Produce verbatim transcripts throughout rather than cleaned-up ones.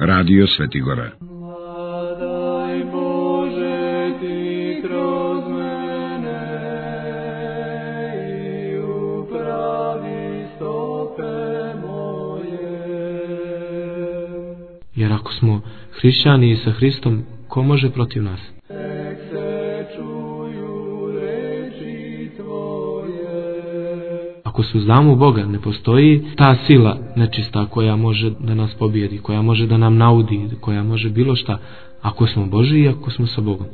Radio Svetigora. Jer ako smo hrišćani sa Hristom, ko može protiv nas? Ako se uzdamo u Boga, ne postoji ta sila nečista koja može da nas pobijedi, koja može da nam naudi, koja može bilo šta, ako smo Božji i ako smo sa Bogom.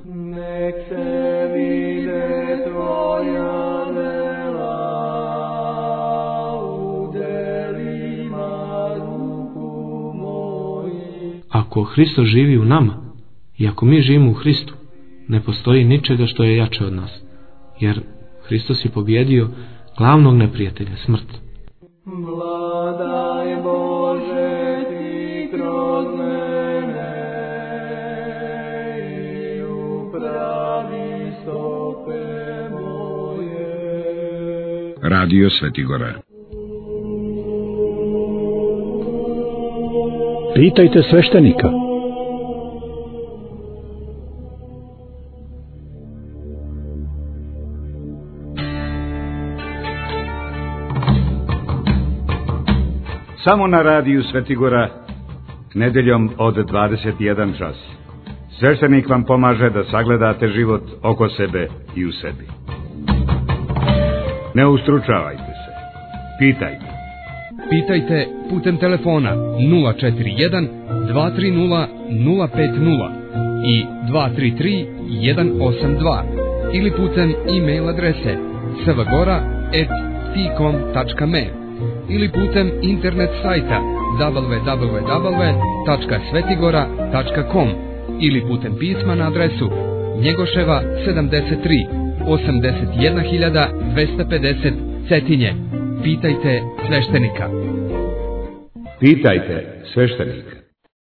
Ako Hristos živi u nama i ako mi živimo u Hristu, ne postoji ničega što je jače od nas, jer Hristos je pobjedio glavnog neprijatelja, smrt. Vladaj Bože ti kroz mene i upravi stope moje. Radio Svetigora. Pitajte sveštenika. Samo na radiju Svetigora, nedeljom od dvadeset jedan čas. Sveštenik vam pomaže da sagledate život oko sebe i u sebi. Ne ustručavajte se. Pitajte. Pitajte putem telefona nula četiri jedan dva tri nula nula pet nula i dva tri tri jedan osam dva ili putem e-mail adrese svgora at ticom tačka me ili putem internet sajta w w w tačka svetigora tačka com ili putem pisma na adresu Njegoševa sedamdeset tri, osamdeset jedna hiljada dvesta pedeset Cetinje. Pitajte sveštenika. Pitajte sveštenika.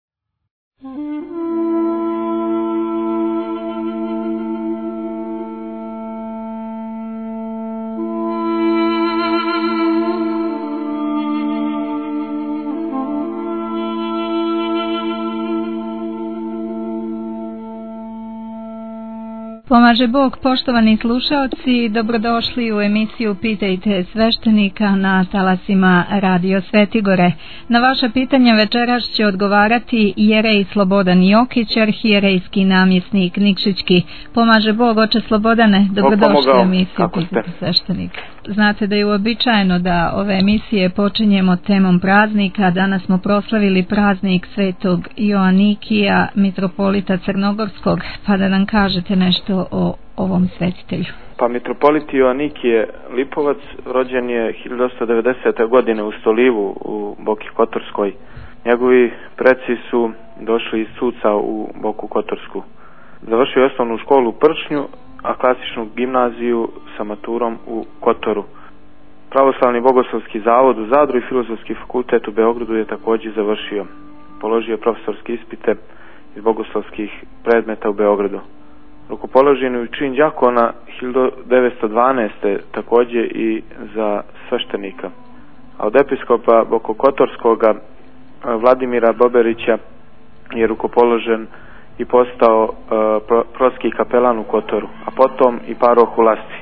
Pomaže Bog, poštovani slušaoci, dobrodošli u emisiju Pitajte sveštenika na talasima Radio Svetigore. Na vaša pitanja večeras će odgovarati jerej Slobodan Jokić, arhijerejski namjesnik Nikšićki. Pomaže Bog, oče Slobodane, dobrodošli u emisiju Pitajte sveštenika. Znate da je uobičajeno da ove emisije počinjemo temom praznika. Danas smo proslavili praznik Svetog Joanikija, mitropolita Crnogorskog, pa da nam kažete nešto o ovom svetitelju. Pa mitropolit Joanikije Lipovac rođen je hiljadu osamsto devedesete. godine u Stolivu u Boki Kotorskoj. Njegovi preci su došli iz Cuca u Boku Kotorsku. Završio je osnovnu školu u Pršnju, a klasičnu gimnaziju sa maturom u Kotoru. Pravoslavni bogoslovski zavod u Zadru i Filozofski fakultet u Beogradu je također završio. Položio je profesorske ispite iz bogoslovskih predmeta u Beogradu. Rukopoložen je u čin đakona hiljadu devetsto dvanaeste. također i za sveštenika. A od episkopa Bokokotorskoga Vladimira Boberića je rukopoložen i postao uh, pro, protski kapelan u Kotoru, a potom i paroh u Lasci.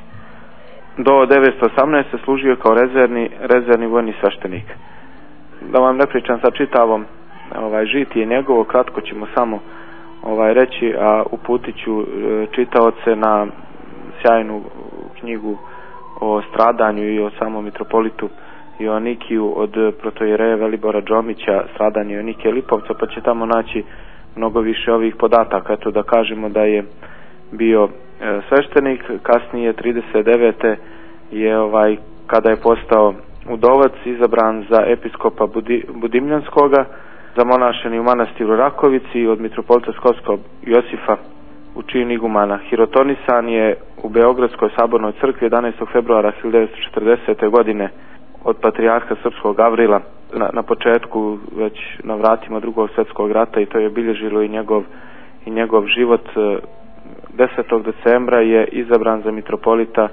Do devetsto osamnaeste. služio kao rezervni, rezervni vojni sveštenik. Da vam ne pričam sa čitavom ovaj, žitije njegovo, kratko ćemo samo ovaj, reći, a uputit ću uh, čitaoce na sjajnu knjigu o stradanju i o samom mitropolitu Joanikiju od protojereja Velibora Džomića, Stradanje Joanikija Lipovca, pa će tamo naći mnogo više ovih podataka. Eto da kažemo da je bio e, sveštenik, kasnije trideset devete. je ovaj kada je postao udovac izabran za episkopa Budi, Budimljanskoga, zamonašen u manastiru Rakovici od mitropolita Skovskog Josifa u čin igumana. Hirotonisan je u Beogradskoj sabornoj crkvi jedanaestog februara hiljadu devetsto četrdesete. godine od patrijarha srpskog Gavrila na, na početku već na vratima Drugog svjetskog rata, i to je obilježilo i njegov i njegov život. desetog decembra je izabran za mitropolita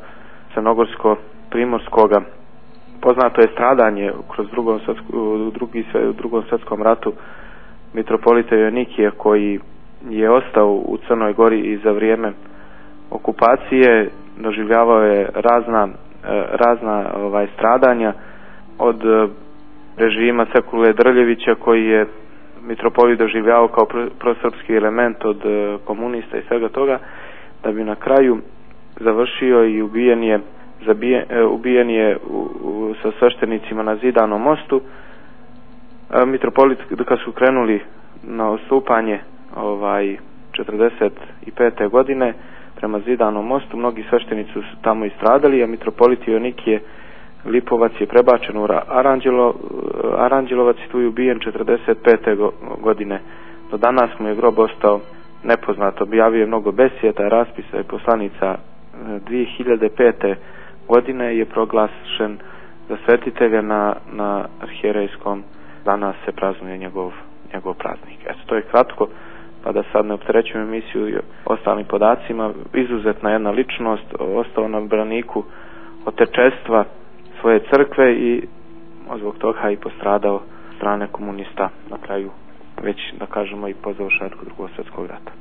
Crnogorsko-Primorskoga. Poznato je stradanje kroz drugom svjetskom, u, drugi, u drugom svjetskom ratu mitropolita Joanikija koji je ostao u Crnoj Gori i za vrijeme okupacije, doživljavao je razna, razna ovaj, stradanja od režima Sekule Drljevića koji je mitropolit doživljavao kao prosrpski element od komunista i svega toga, da bi na kraju završio i ubijen je, zabijen, ubijen je u, u, sa sveštenicima na Zidanom mostu. A mitropolit kad su krenuli na odstupanje ovaj, četrdeset pete godine prema Zidanom mostu, mnogi sveštenici su tamo i stradali, a mitropolit Joanikije Lipovac je prebačen u Aranđelo, Aranđelovac i tu je ubijen četrdeset pete godine. Do danas mu je grob ostao nepoznat. Objavio je mnogo besjeda, raspisa i poslanica. dvije hiljade pete godine je proglašen za svetitelja na, na arhijerejskom. Danas se praznuje njegov, njegov praznik. Eto, to je kratko, pa da sad ne opterećujem emisiju i ostalim podacima. Izuzetna jedna ličnost, ostao na braniku otečestva svoje crkve i zbog toga i postradao strane komunista na kraju, već da kažemo i po završetku Drugog svjetskog rata.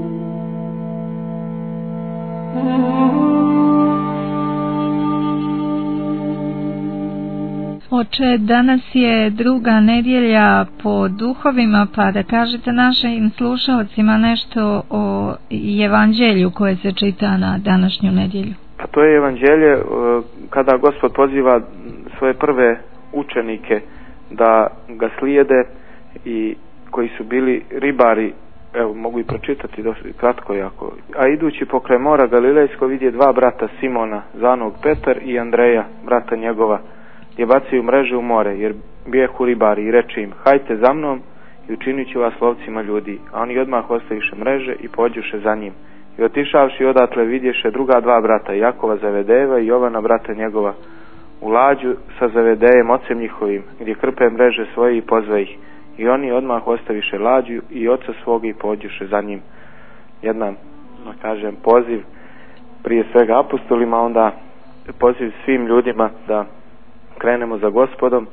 Oče, danas je druga nedjelja po duhovima, pa da kažete našim slušalcima nešto o evanđelju koje se čita na današnju nedjelju. A to je evanđelje kada Gospod poziva svoje prve učenike da ga slijede i koji su bili ribari, evo mogu i pročitati dosta kratko jako. A idući pokraj mora Galilejsko vidje dva brata Simona, zvanog Petar, i Andreja, brata njegova, je bacaju mreže u more, jer bijehu ribari, i reče im: hajte za mnom i učinit ću vas lovcima ljudi. A oni odmah ostaviše mreže i pođuše za njim. I otišavši odatle vidješe druga dva brata, Jakova Zavedejeva i Jovana brata njegova, u lađu sa Zavedejem ocem njihovim, gdje krpe mreže svoje, i pozve ih. I oni odmah ostaviše lađu i oca svoga i pođuše za njim. Jedan, da kažem, poziv prije svega apostolima, onda poziv svim ljudima da krenemo za Gospodom,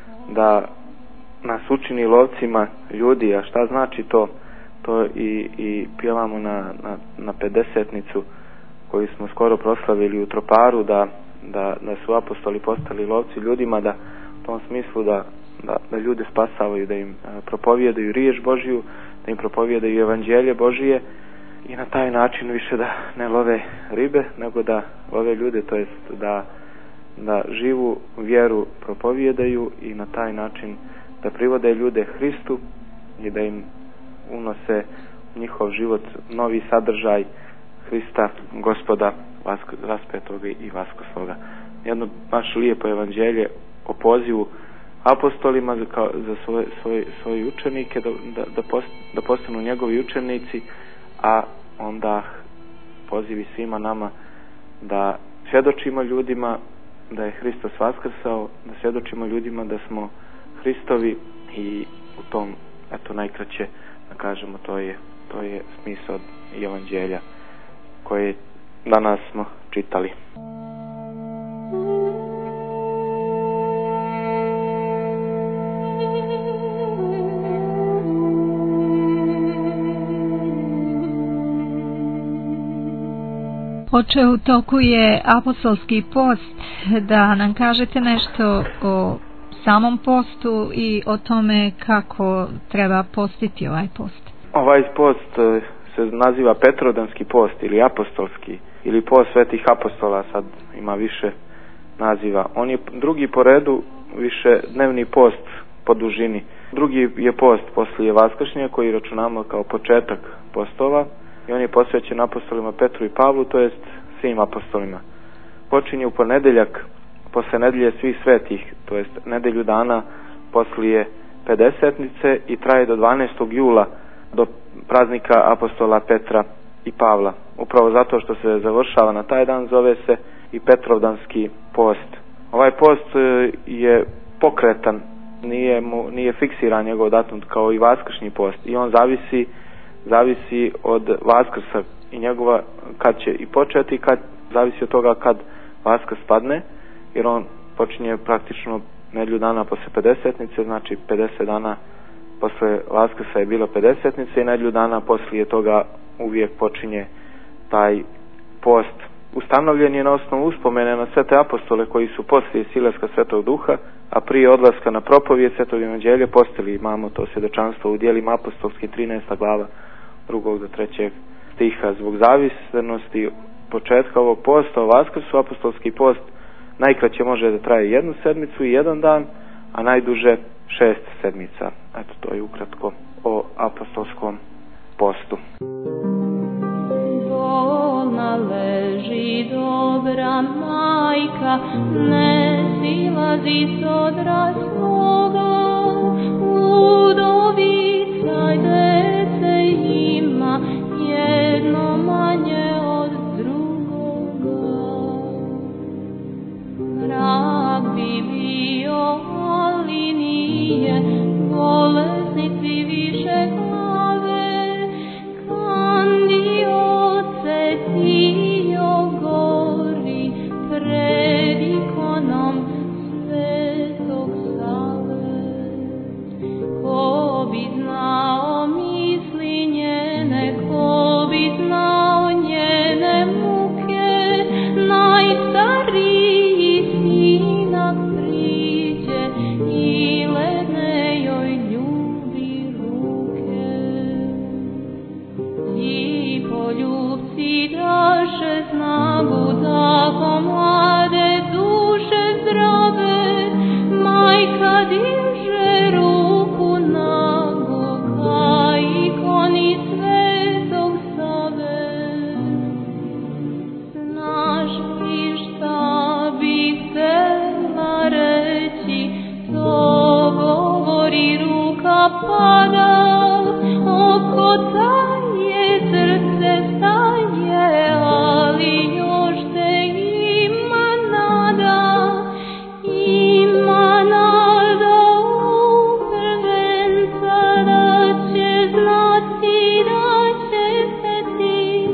da nas učini lovcima ljudi. A šta znači to? To i, i pjevamo na, na, na pedesetnicu koju smo skoro proslavili u Troparu, da, da, da su apostoli postali lovci ljudima, da u tom smislu da, da, da ljude spasavaju, da im propovijedaju riječ Božju, da im propovijedaju evanđelje Božije i na taj način više da ne love ribe, nego da love ljude, to jest da, da živu vjeru propovijedaju i na taj način da privode ljude Hristu i da im unose u njihov život novi sadržaj Hrista, Gospoda raspetoga i vaskosloga. Jedno baš lijepo evanđelje o pozivu apostolima za, kao, za svoje, svoje, svoje učenike da, da, da, post, da postanu njegovi učenici, a onda pozivi svima nama da svjedočimo ljudima da je Hristos vaskrsao, da svjedočimo ljudima da smo Hristovi i u tom, eto, najkraće da kažemo, to je, to je smisao evanđelja koje danas smo čitali. Oče, u toku je apostolski post, da nam kažete nešto o samom postu i o tome kako treba postiti ovaj post. Ovaj post se naziva Petrovdanski post ili apostolski ili post svetih apostola, sad ima više naziva. On je drugi po redu, više dnevni post po dužini. Drugi je post poslije Vaskršnje koji računamo kao početak postova i on je posvećen apostolima Petru i Pavlu, to jest svim apostolima. Počinje u ponedjeljak posle nedelje svih svetih, to jest nedelju dana poslije pedesetnice i traje do dvanaestog jula, do praznika apostola Petra i Pavla. Upravo zato što se završava na taj dan, zove se i Petrovdanski post. Ovaj post je pokretan, nije, mu, nije fiksiran njegov datum kao i Vaskršnji post i on zavisi, zavisi od Vaskrsa i njegova kad će i početi, kad zavisi od toga kad Vaskrs padne, jer on počinje praktično nedjelju dana posle pedesetnice, znači pedeset dana posle Vaskrsa je bila pedesetnica i nedjelju dana poslije toga uvijek počinje taj post. Ustanovljen je na osnovu uspomene na sve te apostole koji su poslije silaska Svetog Duha, a prije odlaska na propovijed Svetog Evanđelja postili. Imamo to svjedočanstvo u djelima apostolskim trinaesta glava drugog do trećeg stiha. Zbog zavisnosti početka ovog posta o Vaskrsu, apostolski post najkraće može da traje jednu sedmicu i jedan dan, a najduže šest sedmica. Eto, to je ukratko o apostolskom postu. Bolna leži dobra majka, ne silazi s odra svoga, udovica dece ima, jedno manje od drugoga. Rak bi bio, ali nije, bolesnici više glave, kandioce tio gori pred ikonom Svetog Save. Ko bi znao misli njene, ko bi znao njene muke, najstariji sinak priđe i ledne joj ljubi ruke. Ti poljubci daše snagu da pomlade duše zdrave, majka diže ruku nagu ka ikoni Svetog Save. Znaš ti šta bih htjela reći, to govori ruka pada, oko taje srce staje, ali još te ima nada, ima nada u prvenca da će znati, da će hteti.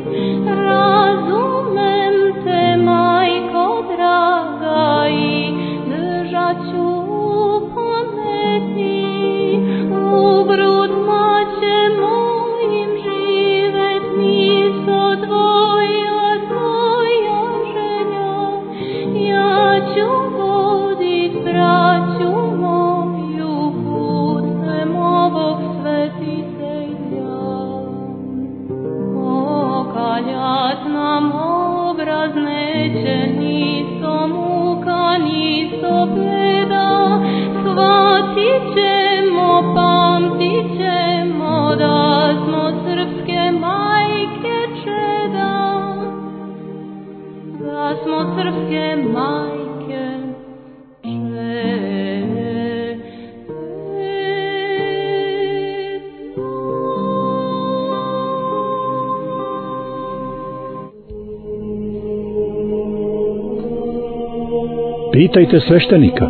Razumem te, majko draga, i držat ću u pameti. U grudma će mojim živet niso tvoja, tvoja želja. Ja ću vodit braću moju putem ovog svetitelja. Okaljat nam obraz neće, niso muka, niso beda, shvatit ćemo, pamtit ćemo da smo srpske majke čeda, da smo srpske majke čeda. Pitajte sveštenika.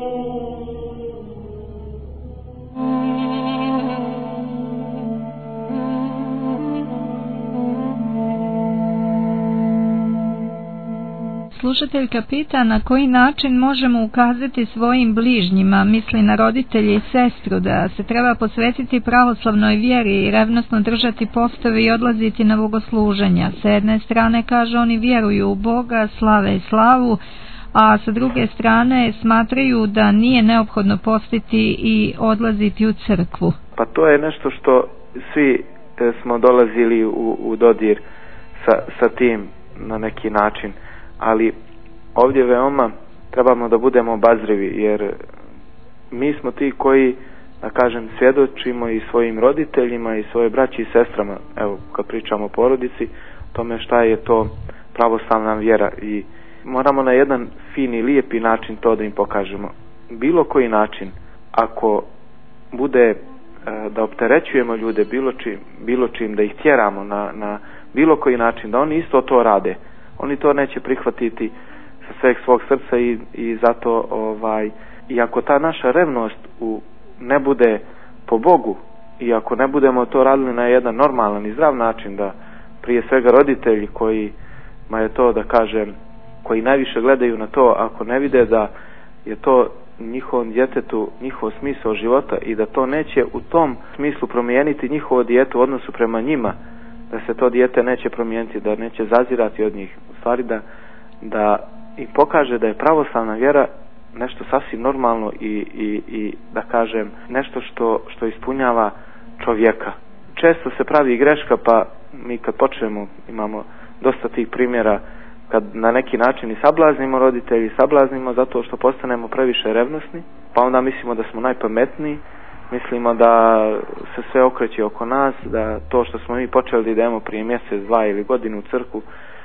Slušateljka pita na koji način možemo ukazati svojim bližnjima, misli na roditelje i sestru, da se treba posvetiti pravoslavnoj vjeri i revnosno držati postove i odlaziti na bogosluženja. Sa jedne strane, kaže, oni vjeruju u Boga, slave i slavu, a sa druge strane smatraju da nije neophodno postiti i odlaziti u crkvu. Pa to je nešto što svi smo dolazili u, u dodir sa, sa tim na neki način, ali ovdje veoma trebamo da budemo obazrivi, jer mi smo ti koji, da kažem, svjedočimo i svojim roditeljima i svoje braći i sestrama, evo kad pričamo o porodici, tome šta je to pravoslavna vjera, i moramo na jedan fin i lijepi način to da im pokažemo. Bilo koji način, ako bude da opterećujemo ljude bilo čim, bilo čim da ih tjeramo na, na bilo koji način, da oni isto to rade, oni to neće prihvatiti sa sveg svog srca, i, i zato ovaj, i ako ta naša revnost u, ne bude po Bogu, i ako ne budemo to radili na jedan normalan i zdrav način, da prije svega roditelji koji ma je to, da kažem, koji najviše gledaju na to, ako ne vide da je to njihovom djetetu njihov smisao života i da to neće u tom smislu promijeniti njihovo dijete u odnosu prema njima, da se to dijete neće promijeniti, da neće zazirati od njih, u stvari da, da im pokaže da je pravoslavna vjera nešto sasvim normalno i, i, i da kažem nešto što, što ispunjava čovjeka. Često se pravi greška, pa mi kad počnemo, imamo dosta tih primjera, kad na neki način i sablaznimo roditelji, sablaznimo zato što postanemo previše revnosni, pa onda mislimo da smo najpametniji, mislimo da se sve okreće oko nas, da to što smo mi počeli da idemo prije mjesec, dva ili godinu u crkvu,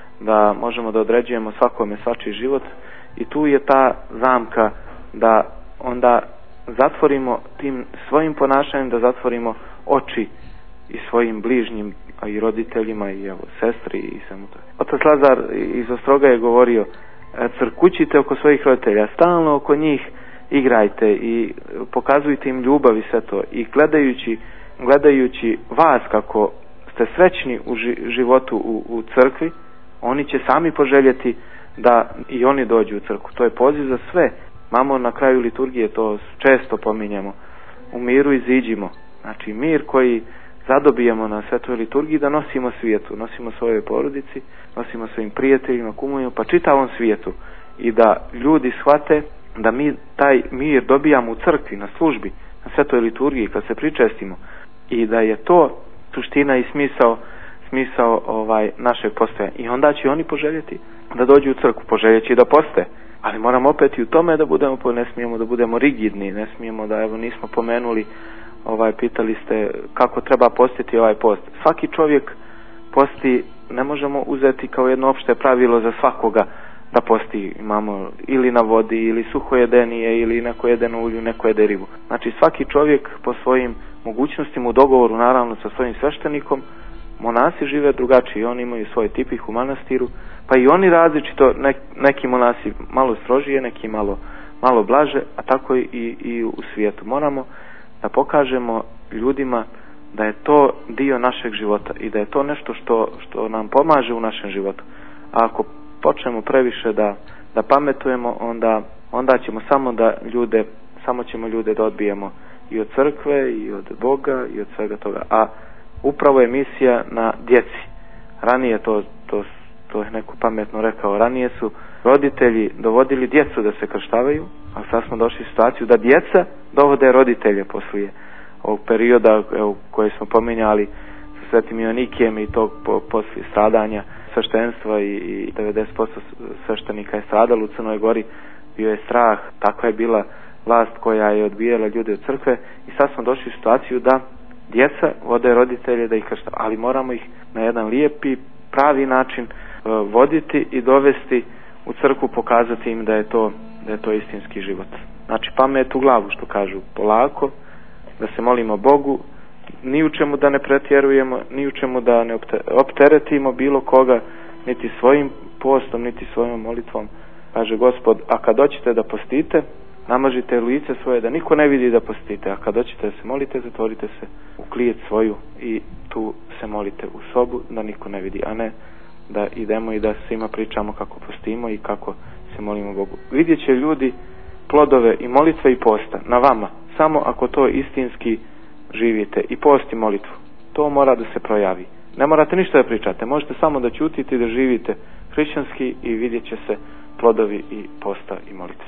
da možemo da određujemo svakome svačiji život, i tu je ta zamka da onda zatvorimo tim svojim ponašanjem, da zatvorimo oči i svojim bližnjim, a i roditeljima i evo sestri i samo to. Otac Lazar iz Ostroga je govorio: crkućite oko svojih roditelja, stalno oko njih igrajte i pokazujte im ljubav i sve to, i gledajući gledajući vas kako ste srećni u životu u, u crkvi, oni će sami poželjeti da i oni dođu u crkvu. To je poziv za sve. Mamo na kraju liturgije, to često pominjemo, u miru iziđimo. Znači mir koji zadobijemo na svetoj liturgiji da nosimo svijetu, nosimo svojoj porodici, nosimo svojim prijateljima, kumovima, pa čitavom svijetu, i da ljudi shvate da mi taj mir dobijamo u crkvi, na službi, na svetoj liturgiji, kad se pričestimo, i da je to suština i smisao smisao ovaj našeg postojanja. I onda će oni poželjeti da dođu u crkvu, poželjeći da poste. Ali moramo opet i u tome da budemo, ne smijemo da budemo rigidni, ne smijemo da, evo nismo pomenuli, ovaj pitali ste kako treba postiti ovaj post. Svaki čovjek posti, ne možemo uzeti kao jedno opšte pravilo za svakoga da posti. Imamo ili na vodi, ili suhojedenije, ili neko jede na ulju, neko jede ribu. Znači svaki čovjek po svojim mogućnostima, u dogovoru naravno sa svojim sveštenikom. Monasi žive drugačije, oni imaju svoj tipih u manastiru, pa i oni različito, nek, neki monasi malo strožije, neki malo, malo blaže, a tako i, i u svijetu. Moramo da pokažemo ljudima da je to dio našeg života i da je to nešto što, što nam pomaže u našem životu. A ako počnemo previše da, da pametujemo, onda, onda ćemo samo da ljude, samo ćemo ljude da odbijemo i od crkve, i od Boga, i od svega toga. A upravo je misija na djeci. Ranije to, to, to je neko pametno rekao, ranije su roditelji dovodili djecu da se krštavaju, a sad smo došli u situaciju da djeca dovode roditelje poslije ovog perioda, evo, koje smo pominjali sa Svetim Ionikijem i tog po, poslije stradanja sveštenstva, i, i devedeset posto sveštenika je stradalo u Crnoj Gori. Bio je strah, takva je bila vlast koja je odbijala ljude od crkve, i sad smo došli u situaciju da djeca vode roditelje da ih krštavaju, ali moramo ih na jedan lijepi, pravi način uh, voditi i dovesti u crkvu, pokazati im da je to, da je to istinski život. Znači pamet u glavu, što kažu, polako, da se molimo Bogu, ni u čemu da ne pretjerujemo, ni u čemu da ne opteretimo bilo koga, niti svojim postom, niti svojom molitvom. Kaže Gospod: a kad hoćete da postite, namažite lice svoje da niko ne vidi da postite, a kad hoćete da se molite, zatvorite se u klijet svoju i tu se molite u sobu da niko ne vidi, a ne da idemo i da svima pričamo kako postimo i kako se molimo Bogu. Vidjet će ljudi plodove i molitve i posta na vama, samo ako to istinski živite, i post i molitvu. To mora da se projavi. Ne morate ništa da pričate, možete samo da ćutite i da živite hrišćanski, i vidjet će se plodovi i posta i molitve.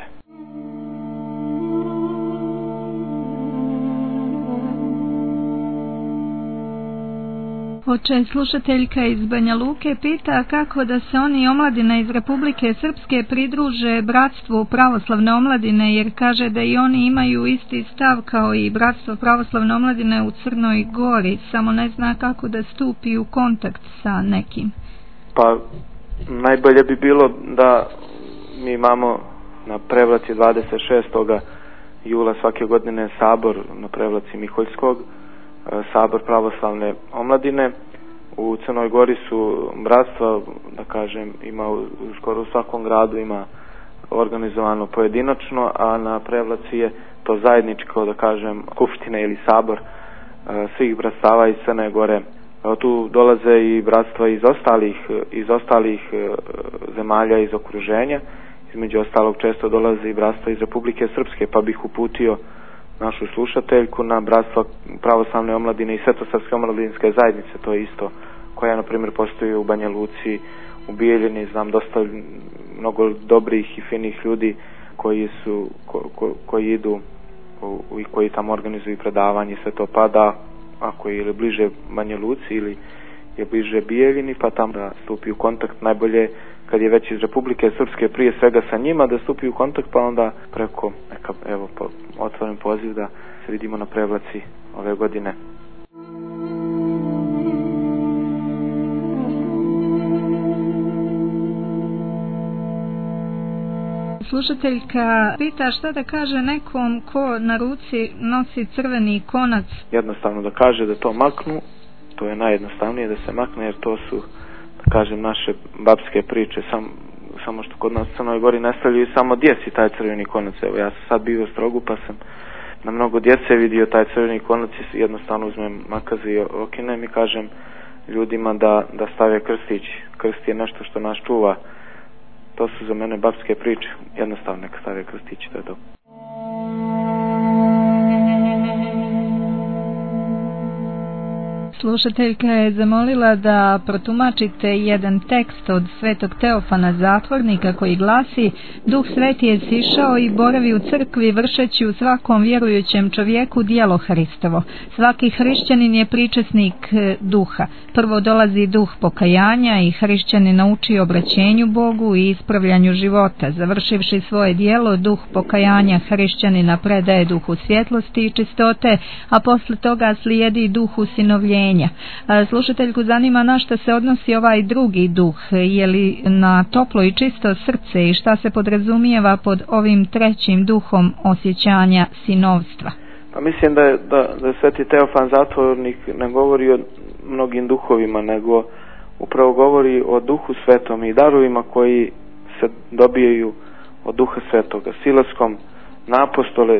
Oče, slušateljka iz Banja Luke pita kako da se oni omladina iz Republike Srpske pridruže bratstvu pravoslavne omladine, jer kaže da i oni imaju isti stav kao i bratstvo pravoslavne omladine u Crnoj Gori, samo ne zna kako da stupi u kontakt sa nekim. Pa najbolje bi bilo da mi imamo na Prevlaci dvadeset šestog jula svake godine sabor na Prevlaci Miholjskog, sabor pravoslavne omladine. U Crnoj Gori su bratstva, da kažem, ima u, skoro u svakom gradu ima organizovano pojedinačno, a na Prevlaci je to zajedničko, da kažem, skupština ili sabor svih bratstava iz Crne Gore. Tu dolaze i bratstva iz ostalih, iz ostalih zemalja iz okruženja, između ostalog često dolaze i bratstva iz Republike Srpske, pa bih uputio našu slušateljku na bratstvo pravoslavne omladine i Svetosavske omladinske zajednice, to je isto, koja na primjer postoji u Banja Luci, u Bijeljini. Znam dosta mnogo dobrih i finih ljudi koji su ko, ko, koji idu u, i koji tamo organizuju predavanje, sve to pada, ako je ili bliže Banja Luci ili je bliže Bijeljini, pa tamo da stupi u kontakt. Najbolje kad je već iz Republike Srpske, prije svega sa njima, da stupi u kontakt, pa onda preko, neka, evo, po, otvoren poziv da se vidimo na Prevlaci ove godine. Slušateljka pita šta da kaže nekom ko na ruci nosi crveni konac. Jednostavno da kaže da to maknu, to je najjednostavnije da se makne, jer to su, da kažem, naše babske priče, sam, samo što kod nas u Crnoj Gori ne stavljaju samo djeci taj crveni konac. Evo, ja sam sad bio u Strogu, pa sam na mnogo djece vidio taj crveni konac i jednostavno uzmem makazi i okinem i kažem ljudima da, da stave krstić. Krst je nešto što nas čuva. To su za mene babske priče. Jednostavno neka stave krstić, to je dobro. Slušateljka je zamolila da protumačite jedan tekst od Svetog Teofana Zatvornika koji glasi: Duh Sveti je sišao i boravi u crkvi vršeći u svakom vjerujućem čovjeku djelo Hristovo. Svaki hrišćanin je pričesnik duha. Prvo dolazi duh pokajanja i hrišćanin nauči obraćenju Bogu i ispravljanju života. Završivši svoje djelo, duh pokajanja hrišćanina predaje duhu svjetlosti i čistote, a posle toga slijedi duh usinovljenja. Slušateljku zanima na što se odnosi ovaj drugi duh, je li na toplo i čisto srce i šta se podrazumijeva pod ovim trećim duhom osjećanja sinovstva? Pa mislim da je, da, da Sveti Teofan Zatvornik ne govori o mnogim duhovima, nego upravo govori o Duhu Svetom i darovima koji se dobijaju od Duha Svetoga. Silaskom na apostole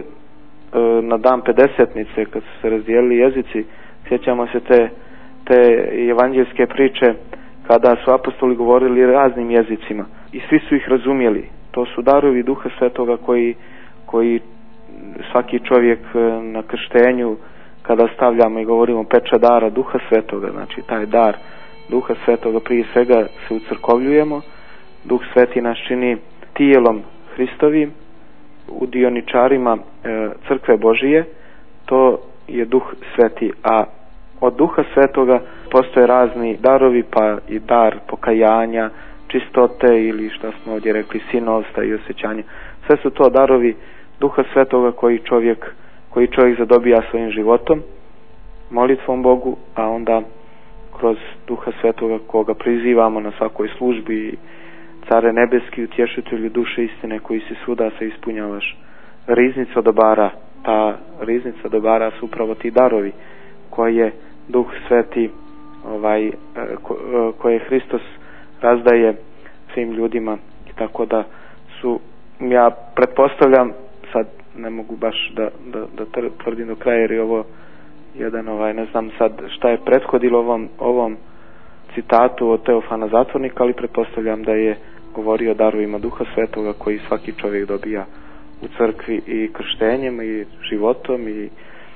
na dan pedesetnice, kad su se razdijelili jezici, sjećamo se te, te evanđelske priče kada su apostoli govorili raznim jezicima i svi su ih razumjeli. To su darovi Duha Svetoga koji, koji svaki čovjek na krštenju, kada stavljamo i govorimo pečat dara Duha Svetoga, znači taj dar Duha Svetoga prije svega se ucrkovljujemo. Duh Sveti nas čini tijelom Hristovim, u dioničarima e, crkve Božije, to je Duh Sveti, a od Duha Svetoga postoje razni darovi, pa i dar pokajanja, čistote ili što smo ovdje rekli sinovstva i osjećanja. Sve su to darovi Duha Svetoga koji čovjek, koji čovjek zadobija svojim životom, molitvom Bogu, a onda kroz Duha Svetoga koga prizivamo na svakoj službi, Care nebeski, utješitelju duše istine koji si svuda se ispunjavaš. Riznica dobara, ta riznica dobara su upravo ti darovi koje Duh Sveti ovaj, ko, koje Hristos razdaje svim ljudima, i tako da su, ja pretpostavljam, sad ne mogu baš da, da, da tvrdim do kraja jer je ovo jedan, ovaj, ne znam sad šta je prethodilo ovom, ovom citatu od Teofana Zatvornika, ali pretpostavljam da je govorio o darovima Duha Svetoga koji svaki čovjek dobija u crkvi i krštenjem i životom i,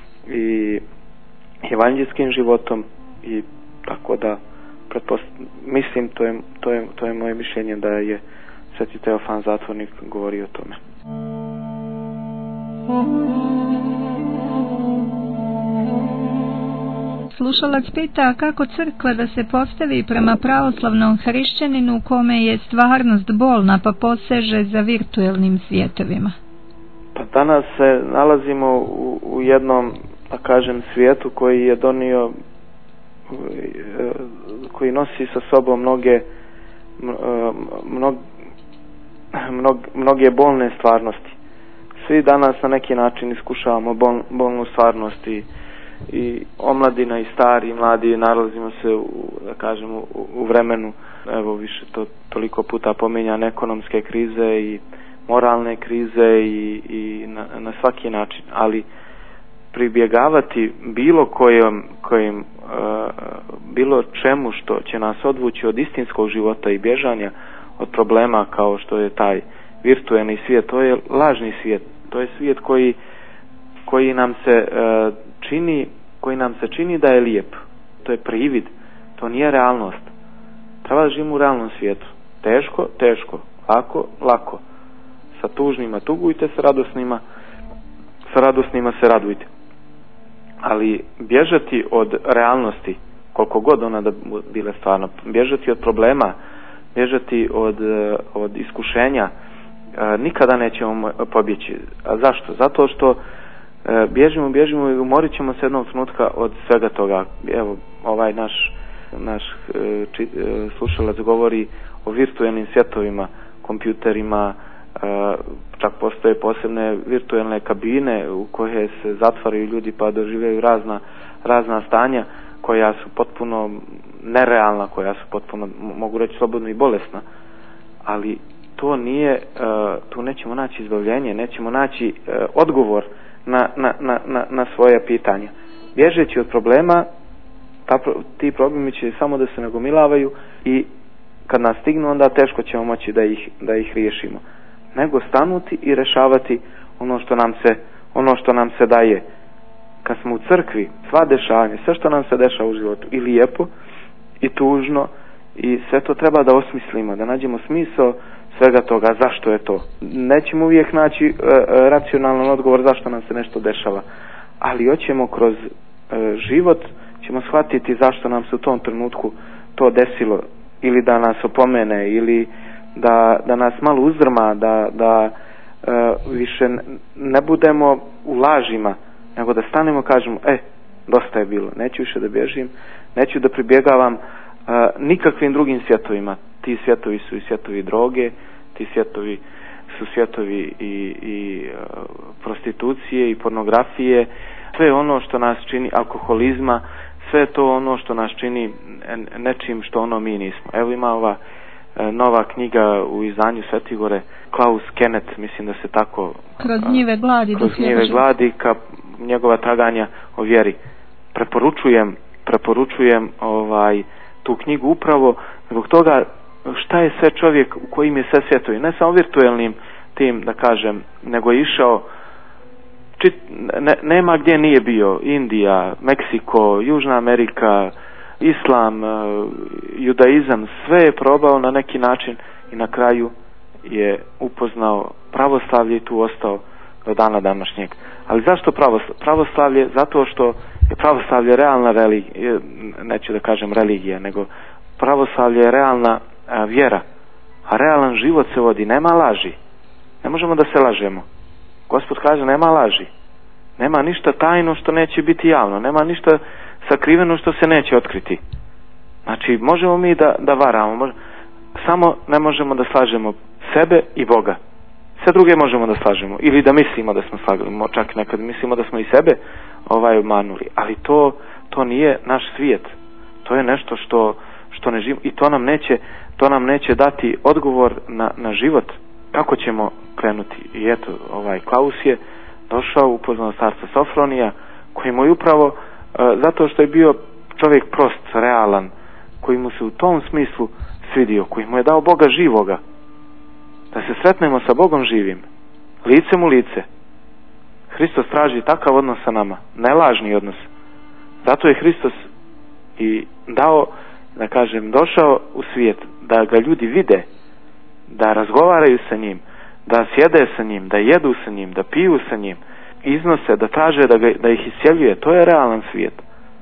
i evanđelskim životom, i tako da pretpost... mislim to je, to, je, to je moje mišljenje da je Sveti Teofan Zatvornik govorio o tome. Slušalac pita kako crkva da se postavi prema pravoslavnom hrišćaninu u kome je stvarnost bolna pa poseže za virtuelnim svijetovima. Pa danas se nalazimo u, u jednom, da kažem, svijetu koji je donio, koji nosi sa sobom mnoge mnog, mnog, mnoge bolne stvarnosti. Svi danas na neki način iskušavamo bol, bolnu stvarnost i i omladina i stari i mladi nalazimo se u, da kažem, u, u vremenu, evo više to toliko puta pominjan, ekonomske krize i moralne krize i, i na, na svaki način, ali pribjegavati bilo kojom, kojim uh, bilo čemu što će nas odvući od istinskog života i bježanja od problema kao što je taj virtuelni svijet, to je lažni svijet, to je svijet koji, koji nam se e, čini, koji nam se čini da je lijep. To je privid, to nije realnost. Treba da živimo u realnom svijetu. Teško, teško, lako, lako. Sa tužnima tugujte, sa radosnima, sa radosnima se radujte. Ali bježati od realnosti, koliko god ona da bile stvarno, bježati od problema, bježati od, od iskušenja, nikada nećemo pobjeći. A zašto? Zato što bježimo, bježimo i umorit ćemo se jednog trenutka od svega toga. Evo, ovaj naš, naš či, slušalac govori o virtualnim svjetovima, kompjuterima, čak postoje posebne virtualne kabine u koje se zatvaraju ljudi pa doživljaju razna, razna stanja koja su potpuno nerealna, koja su potpuno, mogu reći slobodno, i bolesna. Ali to nije, tu nećemo naći izbavljenje, nećemo naći odgovor na, na, na, na, na svoje pitanja. Bježeći od problema, ta, ti problemi će samo da se nagomilavaju i kad nas stignu, onda teško ćemo moći da ih, da ih riješimo. Nego stanuti i rešavati ono što nam se, ono što nam se daje. Kad smo u crkvi, sva dešavanja, sve što nam se dešava u životu, i lijepo i tužno, i sve to treba da osmislimo, da nađemo smisao svega toga, zašto je to. Nećemo uvijek naći e, racionalan odgovor zašto nam se nešto dešava, ali hoćemo kroz e, život ćemo shvatiti zašto nam se u tom trenutku to desilo, ili da nas opomene, ili da, da nas malo uzdrma, da, da e, više ne budemo u lažima, nego da stanemo i kažemo, e, dosta je bilo, neću više da bježim, neću da pribjegavam a, nikakvim drugim svjetovima. Ti svjetovi su i svjetovi droge, ti svjetovi su svjetovi i, i a, prostitucije i pornografije, sve ono što nas čini, alkoholizma, sve to ono što nas čini nečim što ono mi nismo. Evo ima ova a, nova knjiga u izdanju Svetigore, Klaus Kenneth, mislim da se tako... Kroz njive gladi. Kroz njive gladi, ka njegova traganja o vjeri. Preporučujem, preporučujem ovaj, tu knjigu upravo zbog toga šta je sve čovjek u kojim je sve svjetovi, ne samo virtualnim tim, da kažem, nego je išao, čit, ne, nema gdje nije bio, Indija, Meksiko, Južna Amerika, Islam, judaizam, sve je probao na neki način i na kraju je upoznao pravoslavlje i tu ostao do dana današnjeg. Ali zašto pravoslavlje? Zato što je pravoslavlje realna religija, neću da kažem religija, nego pravoslavlje je realna a, vjera. A realan život se vodi, nema laži. Ne možemo da se lažemo. Gospod kaže, nema laži. Nema ništa tajno što neće biti javno. Nema ništa sakriveno što se neće otkriti. Znači, možemo mi da, da varamo. Mož... Samo ne možemo da slažemo sebe i Boga. Sve druge možemo da slažemo. Ili da mislimo da smo slagali. Čak nekad mislimo da smo i sebe ovaj obmanuli. Ali to, to nije naš svijet. To je nešto što, što ne živimo. I to nam neće, to nam neće dati odgovor na, na život. Kako ćemo krenuti? I eto, ovaj Klaus je došao, upoznao starca Sofronija, koji mu je upravo, uh, zato što je bio čovjek prost, realan, koji mu se u tom smislu svidio, koji mu je dao Boga živoga. Da se sretnemo sa Bogom živim, licem u lice. Hristos traži takav odnos sa nama, ne lažni odnos. Zato je Hristos i dao, da kažem, došao u svijet, da ga ljudi vide, da razgovaraju sa njim, da sjede sa njim, da jedu sa njim, da piju sa njim, iznose, da traže da, ga, da ih isceljuje. To je realan svijet.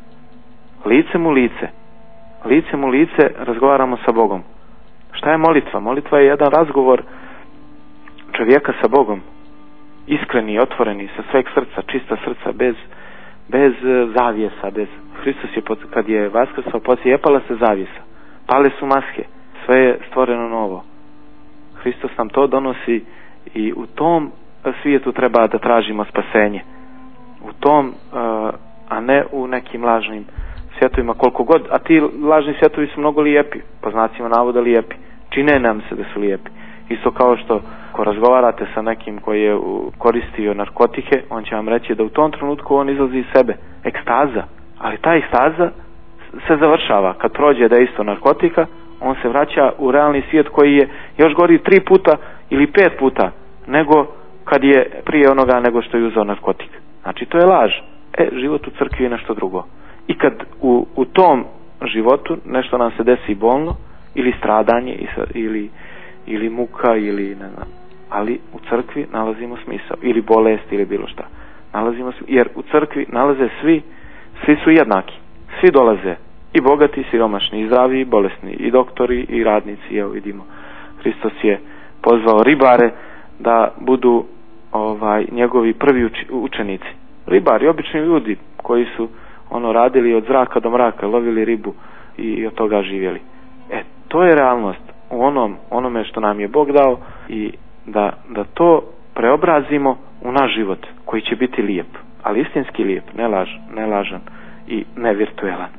Licem u lice. Licem u lice razgovaramo sa Bogom. Šta je molitva? Molitva je jedan razgovor čovjeka sa Bogom. Iskreni, otvoreni, sa sveg srca, čista srca, bez, bez zavjesa. Bez... Hristos je, kad je vaskrsao, posijepala se zavjesa. Pale su maske. Sve je stvoreno novo. Hristos nam to donosi i u tom svijetu treba da tražimo spasenje. U tom, a ne u nekim lažnim svjetovima, koliko god, a ti lažni svjetovi su mnogo lijepi, po znacima navoda lijepi, čine nam se da su lijepi. Isto kao što ko razgovarate sa nekim koji je koristio narkotike, on će vam reći da u tom trenutku on izlazi iz sebe, ekstaza, ali ta ekstaza se završava kad prođe da je isto narkotika, on se vraća u realni svijet koji je još gori tri puta ili pet puta nego kad je prije onoga nego što je uzeo narkotik. Znači to je laž. E, život u crkvi je nešto drugo. I kad u, u tom životu nešto nam se desi bolno ili stradanje ili, ili muka ili ne znam, ali u crkvi nalazimo smisao ili bolest ili bilo šta. Nalazimo smisao, jer u crkvi nalaze svi, svi su jednaki. Svi dolaze, i bogati, i siromašni, i zdravi, i bolesni, i doktori, i radnici. Evo vidimo, Hristos je pozvao ribare da budu ovaj njegovi prvi uč, učenici. Ribari, obični ljudi koji su ono radili od zraka do mraka, lovili ribu i od toga živjeli. E, to je realnost u onom, onome što nam je Bog dao i da, da to preobrazimo u naš život koji će biti lijep, ali istinski lijep, ne, laž, ne lažan i ne virtuelan.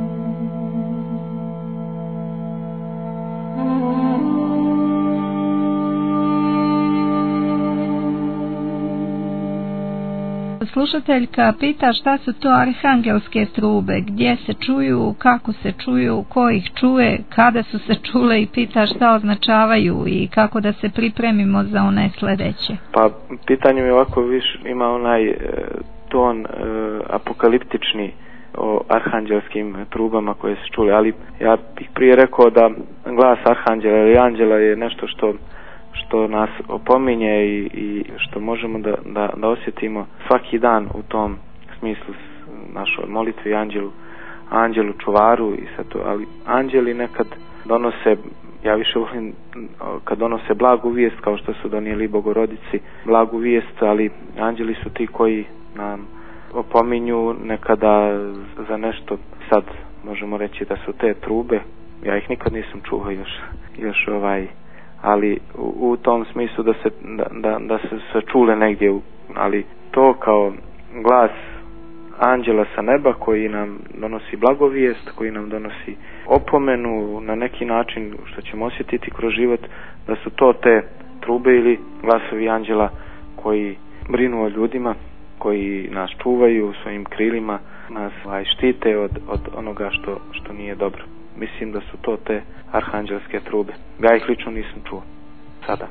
Slušateljka pita šta su to arhangelske trube, gdje se čuju, kako se čuju, ko ih čuje, kada su se čule i pita šta označavaju i kako da se pripremimo za one sljedeće. Pa pitanje mi ovako više ima onaj e, ton e, apokaliptični o arhangelskim trubama koje se čule, ali ja bih prije rekao da glas arhanđela ili anđela je nešto što što nas opominje i, i što možemo da, da, da osjetimo svaki dan u tom smislu našoj molitvi anđelu, anđelu čuvaru i sve to, ali anđeli nekad donose, ja više volim kad donose blagu vijest kao što su donijeli Bogorodici blagu vijest, ali anđeli su ti koji nam opominju nekada za nešto. Sad možemo reći da su te trube, ja ih nikad nisam čuo još, još ovaj ali u, u tom smislu da se da, da, da se, se čule negdje, ali to kao glas anđela sa neba koji nam donosi blagovijest, koji nam donosi opomenu na neki način što ćemo osjetiti kroz život, da su to te trube ili glasovi anđela koji brinu o ljudima, koji nas čuvaju svojim krilima, nas ovaj, štite od, od onoga što, što nije dobro. Mislim da su to te arhanđelske trube. Ja ih lično nisam čuo sada.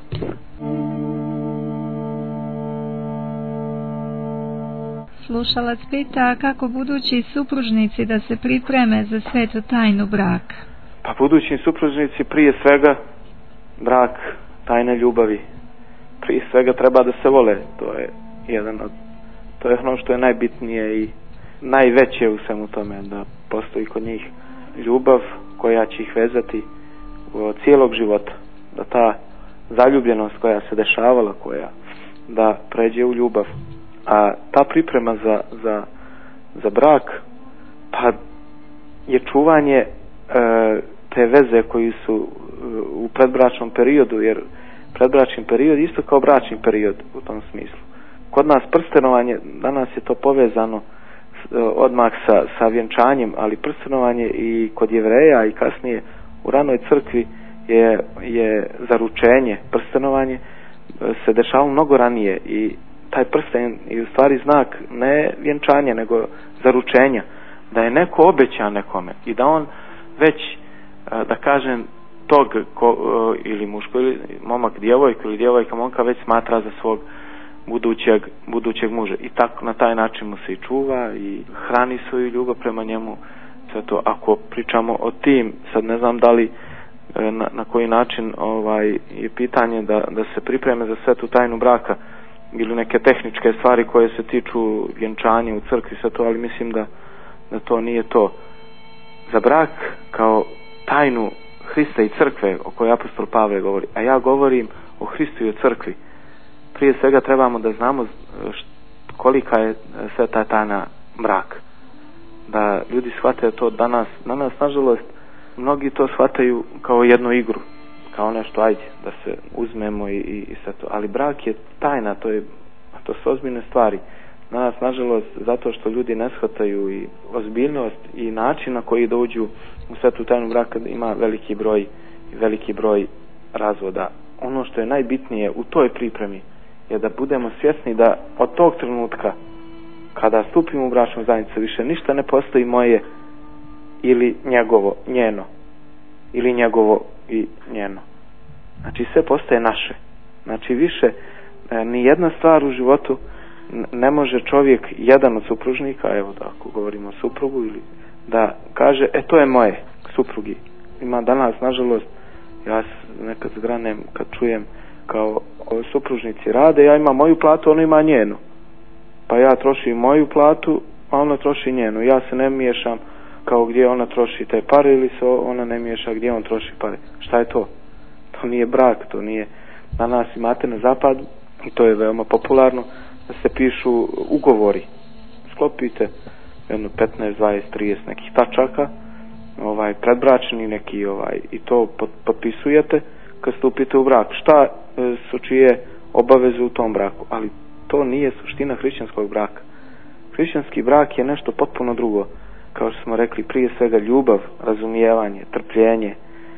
Slušalac pita kako budući supružnici da se pripreme za svetu tajnu braka. Pa budući supružnici prije svega brak tajne ljubavi. Prije svega treba da se vole. To je jedan od, to je ono što je najbitnije i najveće u svemu tome, da postoji kod njih ljubav koja će ih vezati od cijelog života, da ta zaljubljenost koja se dešavala, koja da pređe u ljubav. A ta priprema za, za, za brak pa je čuvanje e, te veze koji su u predbračnom periodu, jer predbračni period isto kao bračni period u tom smislu. Kod nas prstenovanje, danas je to povezano odmah sa, sa vjenčanjem, ali prstenovanje i kod Jevreja i kasnije u ranoj crkvi je, je zaručenje, prstenovanje se dešavalo mnogo ranije i taj prsten je u stvari znak ne vjenčanja nego zaručenja, da je neko obećan nekome i da on već, da kažem, tog ko, ili muško ili momak djevojku ili djevojka momka već smatra za svog budućeg, budućeg muža i tako na taj način mu se i čuva i hrani svoju ljubav prema njemu. Sve to, ako pričamo o tim, sad ne znam da li na, na koji način ovaj je pitanje da, da se pripreme za svetu tajnu braka ili neke tehničke stvari koje se tiču vjenčanja u crkvi, sve to, ali mislim da, da to nije to. Za brak kao tajnu Hrista i crkve o kojoj apostol Pavle govori, a ja govorim o Hristu i o crkvi. Prije svega trebamo da znamo kolika je sveta tajna brak. Da ljudi shvate to danas, danas nažalost mnogi to shvataju kao jednu igru, kao nešto ajde da se uzmemo i, i, i sve to, ali brak je tajna, to je, to su ozbiljne stvari. Danas nažalost zato što ljudi ne shvataju i ozbiljnost i način na koji dođu u svetu tajnu braka ima veliki broj i veliki broj razvoda. Ono što je najbitnije u toj pripremi je da budemo svjesni da od tog trenutka kada stupimo u bračnu zajednicu više ništa ne postoji moje ili njegovo, njeno ili njegovo i njeno. Znači sve postaje naše. Znači više e, ni jedna stvar u životu ne može čovjek, jedan od supružnika, evo da ako govorimo o suprugu, ili da kaže, e to je moje, suprugi. Ima danas, nažalost, ja nekad zgranem kad čujem kao supružnici rade, ja imam moju platu, ona ima njenu. Pa ja trošim moju platu, a ona troši njenu. Ja se ne miješam kao gdje ona troši te pare, ili se ona ne miješa gdje on troši pare. Šta je to? To nije brak, to nije. Danas imate na zapadu, i to je veoma popularno, da se pišu ugovori. Sklopite jedno petnaest, dvadeset, trideset nekih tačaka, ovaj predbračni neki, ovaj i to potpisujete kad stupite u brak. Šta e, su čije obaveze u tom braku? Ali to nije suština hrišćanskog braka. Hrišćanski brak je nešto potpuno drugo. Kao što smo rekli, prije svega ljubav, razumijevanje, trpljenje.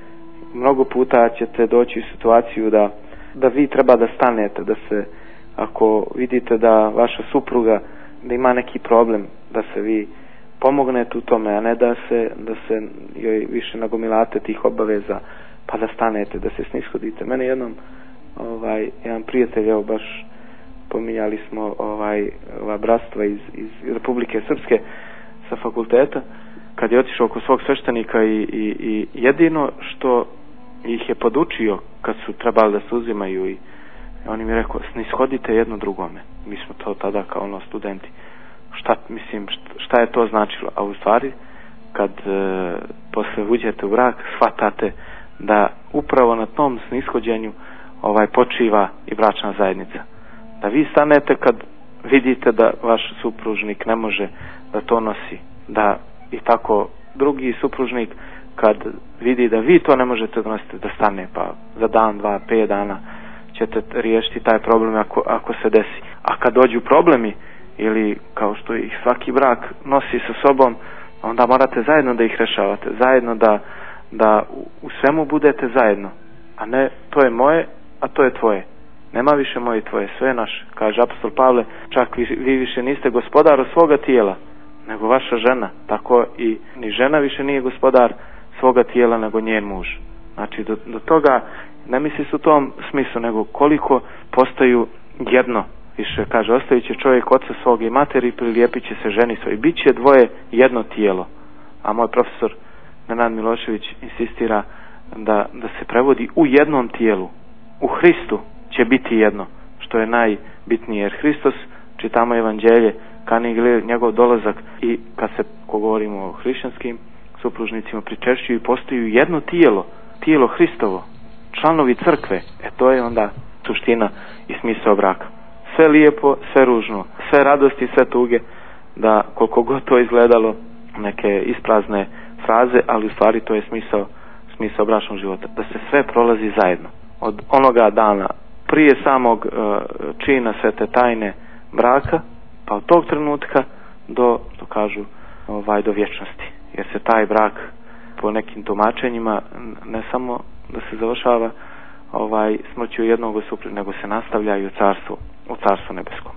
Mnogo puta ćete doći u situaciju da da vi treba da stanete, da se, ako vidite da vaša supruga da ima neki problem, da se vi pomognete u tome, a ne da se, da se joj više nagomilate tih obaveza, pa da stanete, da se snishodite. Mene jednom ovaj, jedan prijatelj, evo baš pominjali smo ovaj, ova bratstva iz, iz Republike Srpske sa fakulteta, kad je otišao oko svog sveštenika i, i, i jedino što ih je podučio kad su trebali da se uzimaju, i on im je rekao, snishodite jedno drugome. Mi smo to tada kao ono studenti, šta, mislim, šta je to značilo, a u stvari kad e, posle uđete u brak shvatate da upravo na tom snishođenju ovaj počiva i bračna zajednica. Da vi stanete kad vidite da vaš supružnik ne može da to nosi, da i tako drugi supružnik kad vidi da vi to ne možete donositi, da stane, pa za dan, dva, pet dana ćete riješiti taj problem ako, ako se desi. A kad dođu problemi, ili kao što ih svaki brak nosi sa sobom, onda morate zajedno da ih rešavate, zajedno da, da u svemu budete zajedno, a ne to je moje, a to je tvoje. Nema više moje i tvoje, sve je naše. Kaže apostol Pavle, čak vi, vi više niste gospodar svoga tijela, nego vaša žena. Tako i ni žena više nije gospodar svoga tijela, nego njen muž. Znači do, do toga ne misli se u tom smislu, nego koliko postaju jedno. Više kaže, ostavit će čovjek oca svog i materi, prilijepit će se ženi svoj. Bit će dvoje jedno tijelo. A moj profesor Nenad Milošević insistira da, da se prevodi u jednom tijelu. U Hristu će biti jedno, što je najbitnije. Jer Hristos, čitamo evanđelje, kani gleda njegov dolazak, i kad se, ko govorimo o hrišćanskim supružnicima, pričešćuju i postaju jedno tijelo, tijelo Hristovo, članovi crkve. E to je onda suština i smisao braka. Sve lijepo, sve ružno, sve radosti, sve tuge, da koliko god to izgledalo neke isprazne fraze, ali u stvari to je smisao, smisao bračnog života, da se sve prolazi zajedno. Od onoga dana prije samog uh, čina svete tajne braka, pa od tog trenutka do, to kažu, ovaj, do vječnosti. Jer se taj brak po nekim tumačenjima ne samo da se završava ovaj smrću jednog od supruga, nego se nastavlja i u carstvu, u carstvu nebeskom.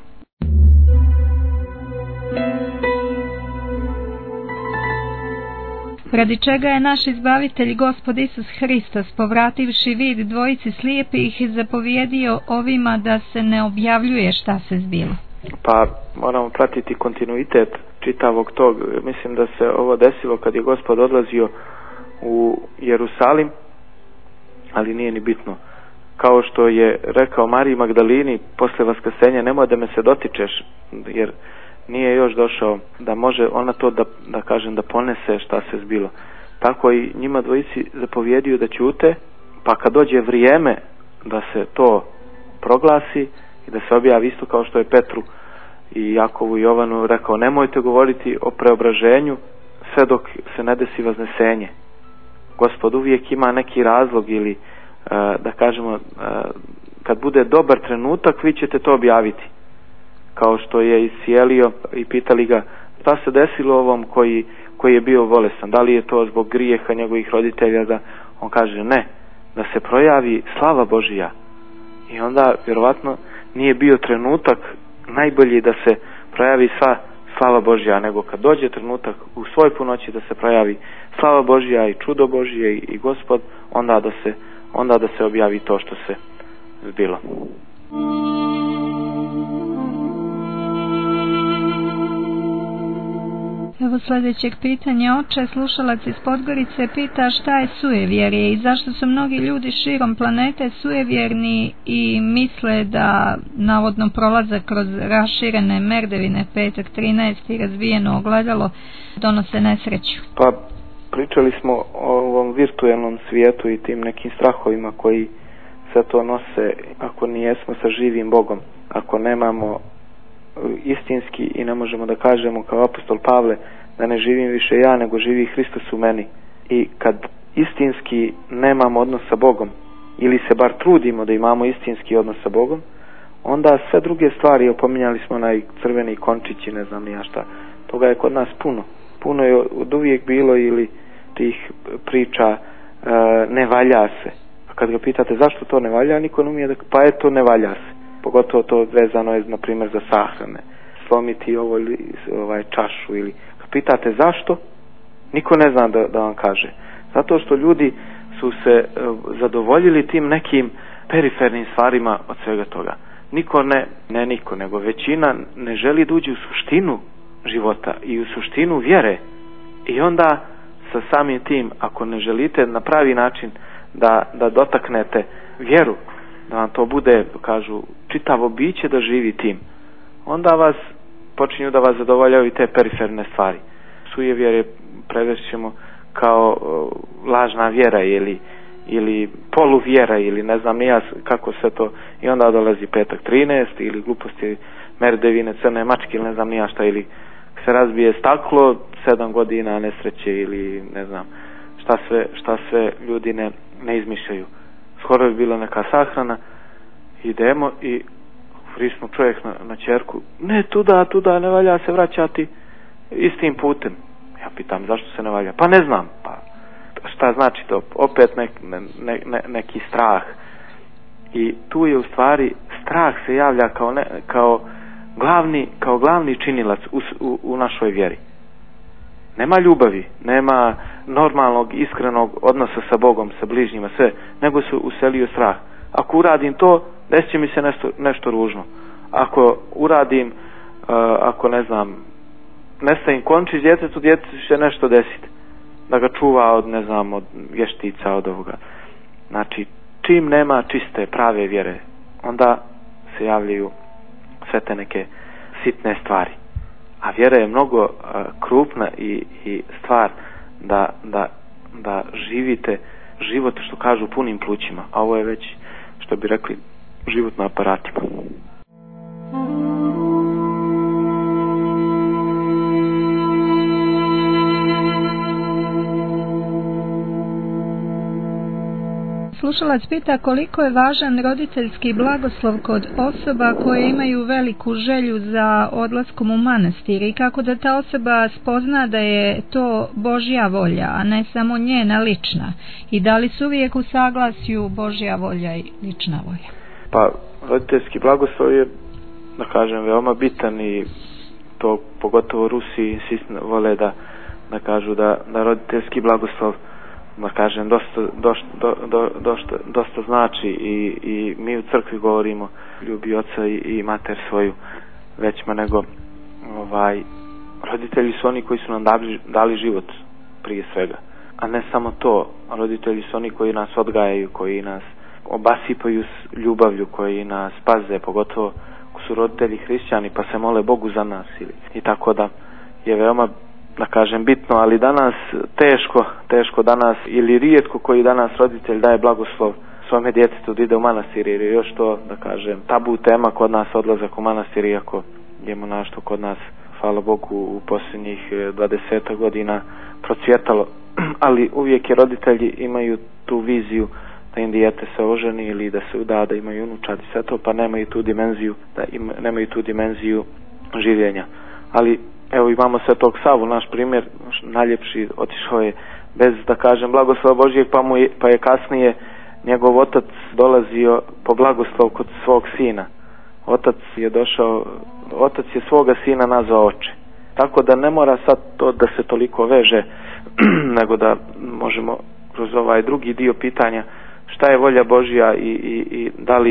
Radi čega je naš izbavitelj Gospod Isus Hristos, povrativši vid dvojici slijepih, zapovjedio ovima da se ne objavljuje šta se zbilo? Pa moramo pratiti kontinuitet čitavog tog. Mislim da se ovo desilo kad je Gospod odlazio u Jerusalim, ali nije ni bitno. Kao što je rekao Mariji Magdalini posle vaskrsenja, nemoj da me se dotičeš, jer nije još došao da može ona to da, da kažem da ponese šta se zbilo. Tako i njima dvojici zapovjedio da ćute, pa kad dođe vrijeme da se to proglasi i da se objavi, isto kao što je Petru i Jakovu i Jovanu rekao, nemojte govoriti o preobraženju sve dok se ne desi vaznesenje. Gospod uvijek ima neki razlog, ili da kažemo, kad bude dobar trenutak vi ćete to objaviti. Kao što je iscijelio i pitali ga šta se desilo ovom koji, koji je bio bolestan, da li je to zbog grijeha njegovih roditelja, da on kaže ne, da se projavi slava Božija. I onda vjerovatno nije bio trenutak najbolji da se projavi sva slava Božja, nego kad dođe trenutak u svoj punoći da se projavi slava Božja i čudo Božje i, i Gospod, onda da se onda da se objavi to što se zbilo. Evo sljedećeg pitanja. Oče, slušalac iz Podgorice pita šta je sujevjerje i zašto su mnogi ljudi širom planete sujevjerni i misle da navodno prolazak kroz raširene merdevine petak trinaest i razbijeno ogledalo donose nesreću. Pa pričali smo o ovom virtualnom svijetu i tim nekim strahovima koji sve to nose ako nijesmo sa živim Bogom, ako nemamo istinski i ne možemo da kažemo kao apostol Pavle da ne živim više ja nego živi Hristos u meni. I kad istinski nemamo odnos sa Bogom ili se bar trudimo da imamo istinski odnos sa Bogom, onda sve druge stvari, opominjali smo onaj crveni končići, ne znam ni ja šta, toga je kod nas puno. Puno je od uvijek bilo ili tih priča e, ne valja se. A kad ga pitate zašto to ne valja, niko ne umije da, pa eto ne valja se. Pogotovo to vezano je na primjer za sahrane, slomiti ovo ili ovaj čašu ili kad pitate zašto, niko ne zna da, da vam kaže. Zato što ljudi su se uh, zadovoljili tim nekim perifernim stvarima od svega toga. Niko ne, ne niko, nego većina ne želi da uđe u suštinu života i u suštinu vjere. I onda sa samim tim, ako ne želite na pravi način da, da dotaknete vjeru, da vam to bude, kažu, čitavo biće da živi tim, onda vas počinju da vas zadovoljavaju te periferne stvari. Sujevjerje prevešćemo kao uh, lažna vjera ili, ili poluvjera ili ne znam nija kako se to, i onda dolazi petak trinaest ili gluposti merdevine, crne mačke ili ne znam nija šta, ili se razbije staklo, sedam godina nesreće ili ne znam šta sve, šta sve ljudi ne, ne izmišljaju. Skoro je bila neka sahrana, idemo i frisnu čovjek na, na ćerku, ne tuda, tuda, ne valja se vraćati istim putem. Ja pitam zašto se ne valja, pa ne znam, pa šta znači to, opet nek, ne, ne, neki strah. I tu je u stvari strah se javlja kao, ne, kao, glavni, kao glavni činilac u, u, u našoj vjeri. Nema ljubavi, nema normalnog, iskrenog odnosa sa Bogom, sa bližnjima, sve, nego se uselio strah. Ako uradim to, desit će mi se nešto, nešto ružno. Ako uradim, uh, ako ne znam, ne stavim končić djetetu, djetetu će nešto desiti. Da ga čuva od, ne znam, od vještica, od ovoga. Znači, čim nema čiste, prave vjere, onda se javljaju sve te neke sitne stvari. A vjera je mnogo uh, krupna i, i stvar da, da, da živite život, što kažu, punim plućima. A ovo je već, što bi rekli, život na aparatima. Slušalac pita koliko je važan roditeljski blagoslov kod osoba koje imaju veliku želju za odlaskom u manastir i kako da ta osoba spozna da je to Božja volja, a ne samo njena lična. I da li su uvijek u saglasju Božja volja i lična volja? Pa roditeljski blagoslov je, da kažem, veoma bitan i to pogotovo Rusi vole da, da kažu da, da roditeljski blagoslov, da kažem, dosta, dosta, do, do, dosta, dosta znači i, i mi u crkvi govorimo ljubi oca i, i mater svoju većma nego ovaj, roditelji su oni koji su nam dali, dali život prije svega, a ne samo to, roditelji su oni koji nas odgajaju, koji nas obasipaju s ljubavlju, koji nas paze, pogotovo ako su roditelji hrišćani pa se mole Bogu za nas ili, i tako da je veoma, da kažem, bitno, ali danas teško, teško danas ili rijetko koji danas roditelj daje blagoslov svome djetetu da ide u manastir, jer je još to, da kažem, tabu tema kod nas odlazak u manastir, iako je monaštvo kod nas, hvala Bogu, u posljednjih dvadeset godina procvjetalo, ali uvijek je roditelji imaju tu viziju da im dijete se oženi ili da se uda, da imaju unučad i sve to, pa nemaju tu dimenziju, da im, nemaju tu dimenziju življenja. Ali evo imamo Svetog Savu, naš primjer, najljepši, otišao je bez, da kažem, blagoslova Božjeg, pa, mu je, pa je kasnije njegov otac dolazio po blagoslov kod svog sina. Otac je došao, otac je svoga sina nazvao oče. Tako da ne mora sad to da se toliko veže, nego da možemo kroz ovaj drugi dio pitanja šta je volja Božja i, i, i da li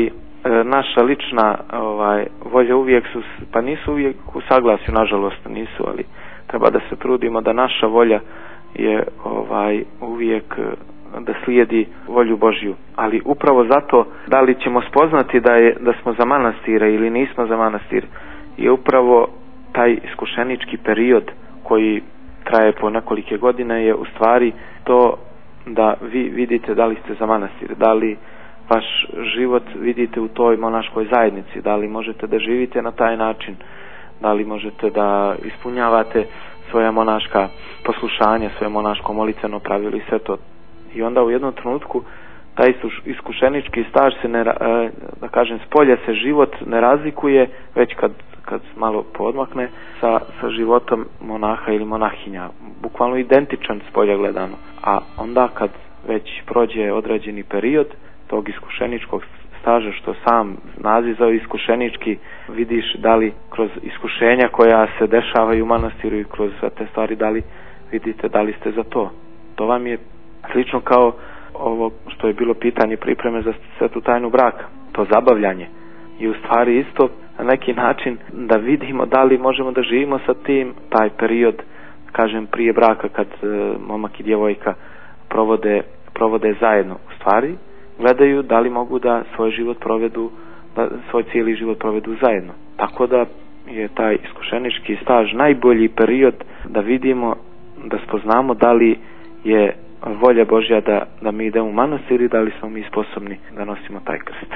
e, naša lična ovaj volja uvijek su, pa nisu uvijek u saglasju, nažalost nisu, ali treba da se trudimo da naša volja je ovaj uvijek da slijedi volju Božju. Ali upravo zato da li ćemo spoznati da je da smo za manastire ili nismo za manastir je upravo taj iskušenički period koji traje po nekolike godine, je u stvari to da vi vidite da li ste za manastir, da li vaš život vidite u toj monaškoj zajednici, da li možete da živite na taj način, da li možete da ispunjavate svoja monaška poslušanja, svoje monaško molitveno pravilo i sve to. I onda u jednom trenutku taj iskušenički staž se ne, da kažem, spolja se život ne razlikuje, već kad, kad malo podmakne sa, sa životom monaha ili monahinja, bukvalno identičan spolja gledano. A onda kad već prođe određeni period tog iskušeničkog staža, što sam naziv zove iskušenički, vidiš da li kroz iskušenja koja se dešavaju u manastiru i kroz sve te stvari, da li vidite da li ste za to. To vam je slično kao ovo što je bilo pitanje pripreme za svetu tajnu braka, to zabavljanje. I u stvari isto na neki način da vidimo da li možemo da živimo sa tim, taj period, kažem, prije braka, kad e, momak i djevojka provode, provode zajedno. U stvari gledaju da li mogu da svoj život provedu, da svoj cijeli život provedu zajedno. Tako da je taj iskušenički staž najbolji period da vidimo, da spoznamo da li je volja Božja da, da mi idemo u manastir i da li smo mi sposobni da nosimo taj krst.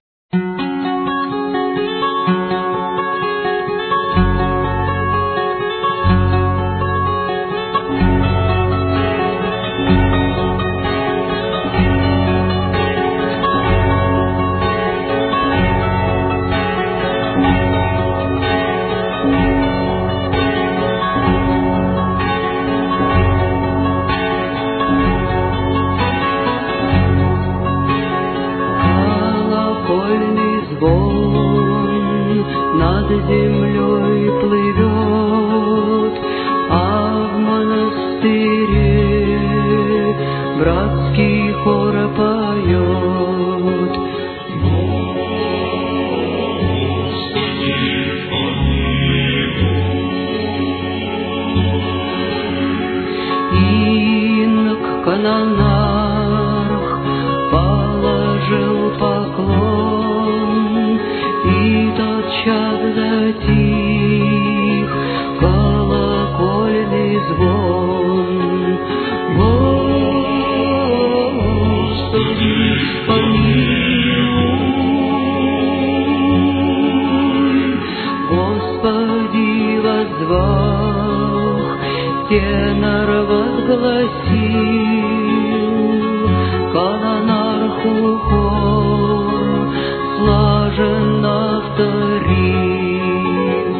Землей плывет, а в монастыре братский хор поет. Инок канонарх положил поклон, и тотчас затих колокольный звон. Господи, помилуй, Господи, воззвах, тенор возгласил, канонарху хор слаженно вторил.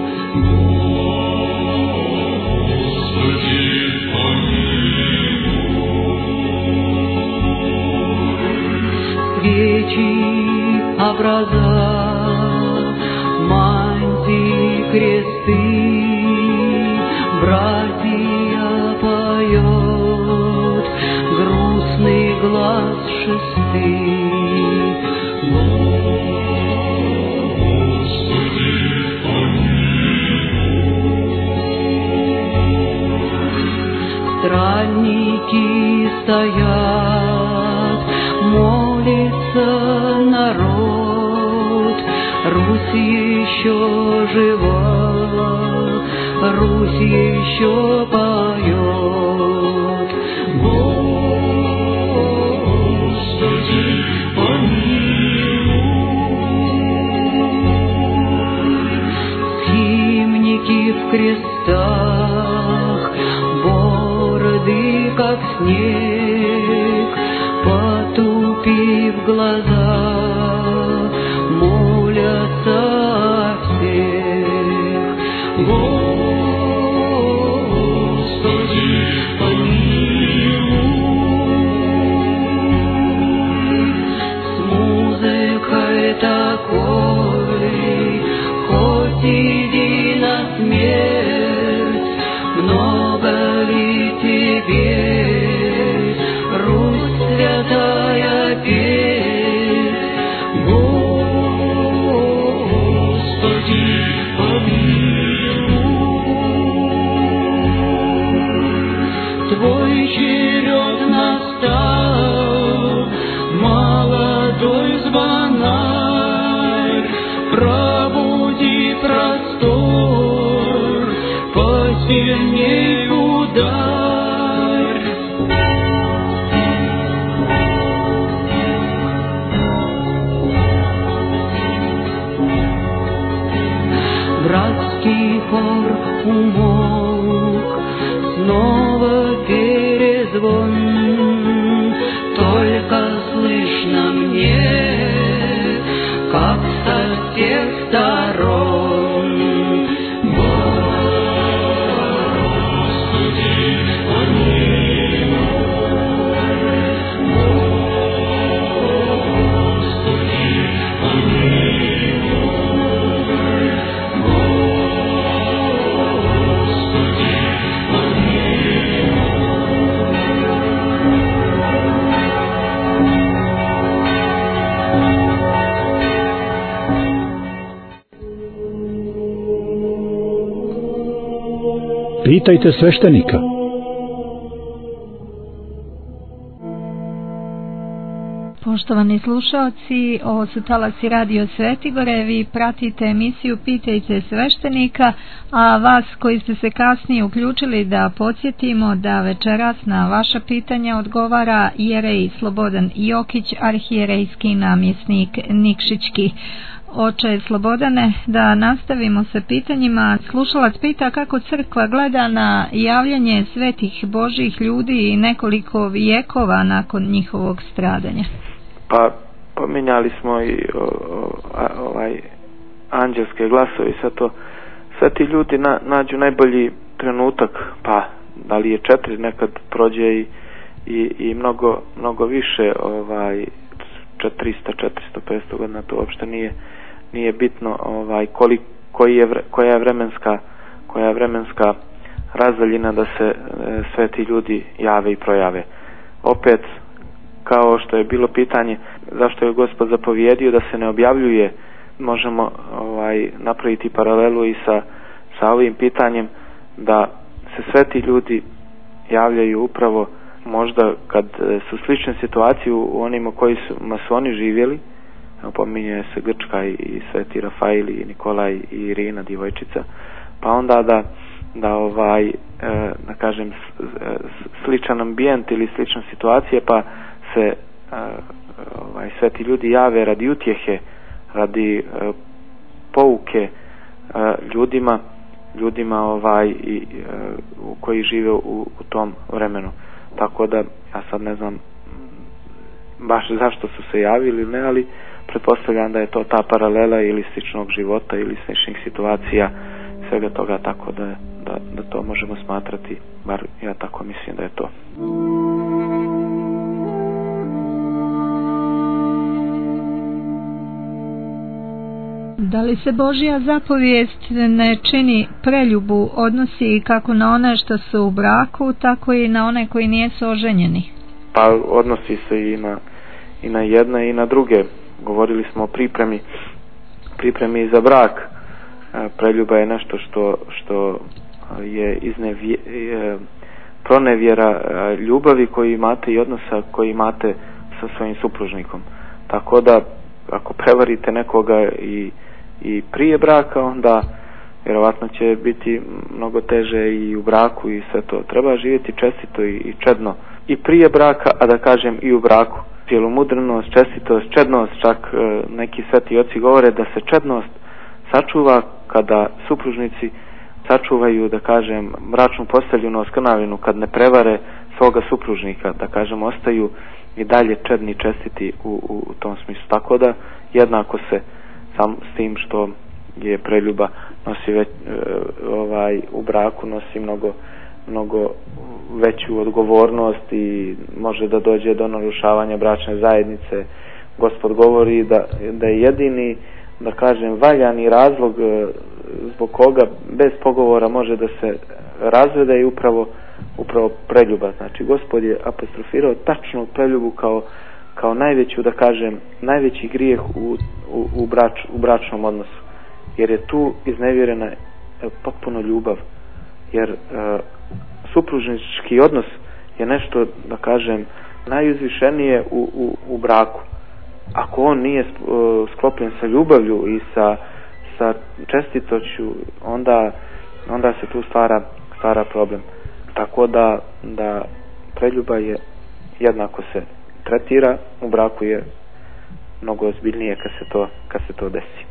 Господи, помилуй. Свечи, образа, мантии, кресты, братья поет, грустный глаз шесты. Странники стоят, молится народ, Русь еще жива, Русь еще поет. Господи, помилуй, схимники в крестах, бороды как снег, потупив глаза, молятся всех. Господи, помилуй, с музыкой такой, хоть иди на смерть, много ли тебе, Русь святая, петь? стал молодой звонарь, пробуди простор, посильней ударь. Братский хор умолк, снова перезвон, только слышно мне, как со всех сторон. Господи, помилуй, Господи, помилуй, Господи, Pitajte sveštenika. Poštovani slušalci, ovo su talasi Radio Svetigore, vi pratite emisiju Pitajte sveštenika, a vas koji ste se kasnije uključili da podsjetimo da večeras na vaša pitanja odgovara jerej Slobodan Jokić, arhijerejski namjesnik Nikšićki. Oče Slobodane, da nastavimo sa pitanjima. Slušalac pita kako crkva gleda na javljanje svetih Božjih ljudi i nekoliko vijekova nakon njihovog stradanja. Pa pominjali smo i o, o, a, ovaj anđelske glasovi, sad to sve ti ljudi na, nađu najbolji trenutak, pa da li je četiri, nekad prođe i, i, i mnogo, mnogo više, ovaj četiristo, četiristo, petsto godina, to uopšte nije nije bitno, ovaj koliko, koji je koja je vremenska koja je vremenska razdaljina da se e, sve ti ljudi jave i projave. Opet, kao što je bilo pitanje zašto je Gospod zapovjedio da se ne objavljuje, možemo ovaj napraviti paralelu i sa sa ovim pitanjem da se sve ti ljudi javljaju upravo možda kad su slične situacije u onima koji su masoni živjeli. Pominje se Grčka i, i Sveti Rafail i Nikolaj i Irina djevojčica, pa onda da da ovaj e, da kažem sličan ambijent ili slična situacija, pa se e, ovaj sveti ljudi jave radi utjehe, radi e, pouke e, ljudima ljudima ovaj i e, koji žive u, u tom vremenu. Tako da ja sad ne znam baš zašto su se javili, ne, ali pretpostavljam da je to ta paralela ili sličnog života ili sličnih situacija, svega toga, tako da, da, da to možemo smatrati, bar ja tako mislim da je to. Da li se Božja zapovijest ne čini preljubu, odnosi kako na one što su u braku, tako i na one koji nisu oženjeni? Pa odnosi se i na, i na jedne i na druge. Govorili smo o pripremi pripremi za brak. Preljuba je nešto što, što je iznevje, pronevjera ljubavi koju imate i odnosa koji imate sa svojim supružnikom. Tako da ako prevarite nekoga i, i prije braka, onda vjerovatno će biti mnogo teže i u braku i sve to. Treba živjeti čestito i, i čedno i prije braka, a da kažem i u braku. Cjelomudrnost, čestitost, čednost, čak e, neki sveti oci govore da se čednost sačuva kada supružnici sačuvaju, da kažem, bračnu posteljnu oskrnavinu, kad ne prevare svoga supružnika, da kažem, ostaju i dalje čedni, čestiti u, u, u tom smislu. Tako da jednako se sam s tim što je preljuba nosi već, e, ovaj u braku nosi mnogo mnogo veću odgovornost i može da dođe do narušavanja bračne zajednice. Gospod govori da, da je jedini, da kažem, valjani razlog zbog koga bez pogovora može da se razvede i upravo upravo preljuba. Znači Gospod je apostrofirao tačno preljubu kao kao najveću, da kažem, najveći grijeh u, u, u, brač, u bračnom odnosu, jer je tu iznevjerena potpuno ljubav, jer e, supružnički odnos je nešto, da kažem, najuzvišenije u, u, u braku. Ako on nije sklopljen sa ljubavlju i sa, sa čestitoću, onda, onda se tu stvara, stvara problem. Tako da, da preljuba je jednako se tretira, u braku je mnogo ozbiljnije kad se to, kad se to desi.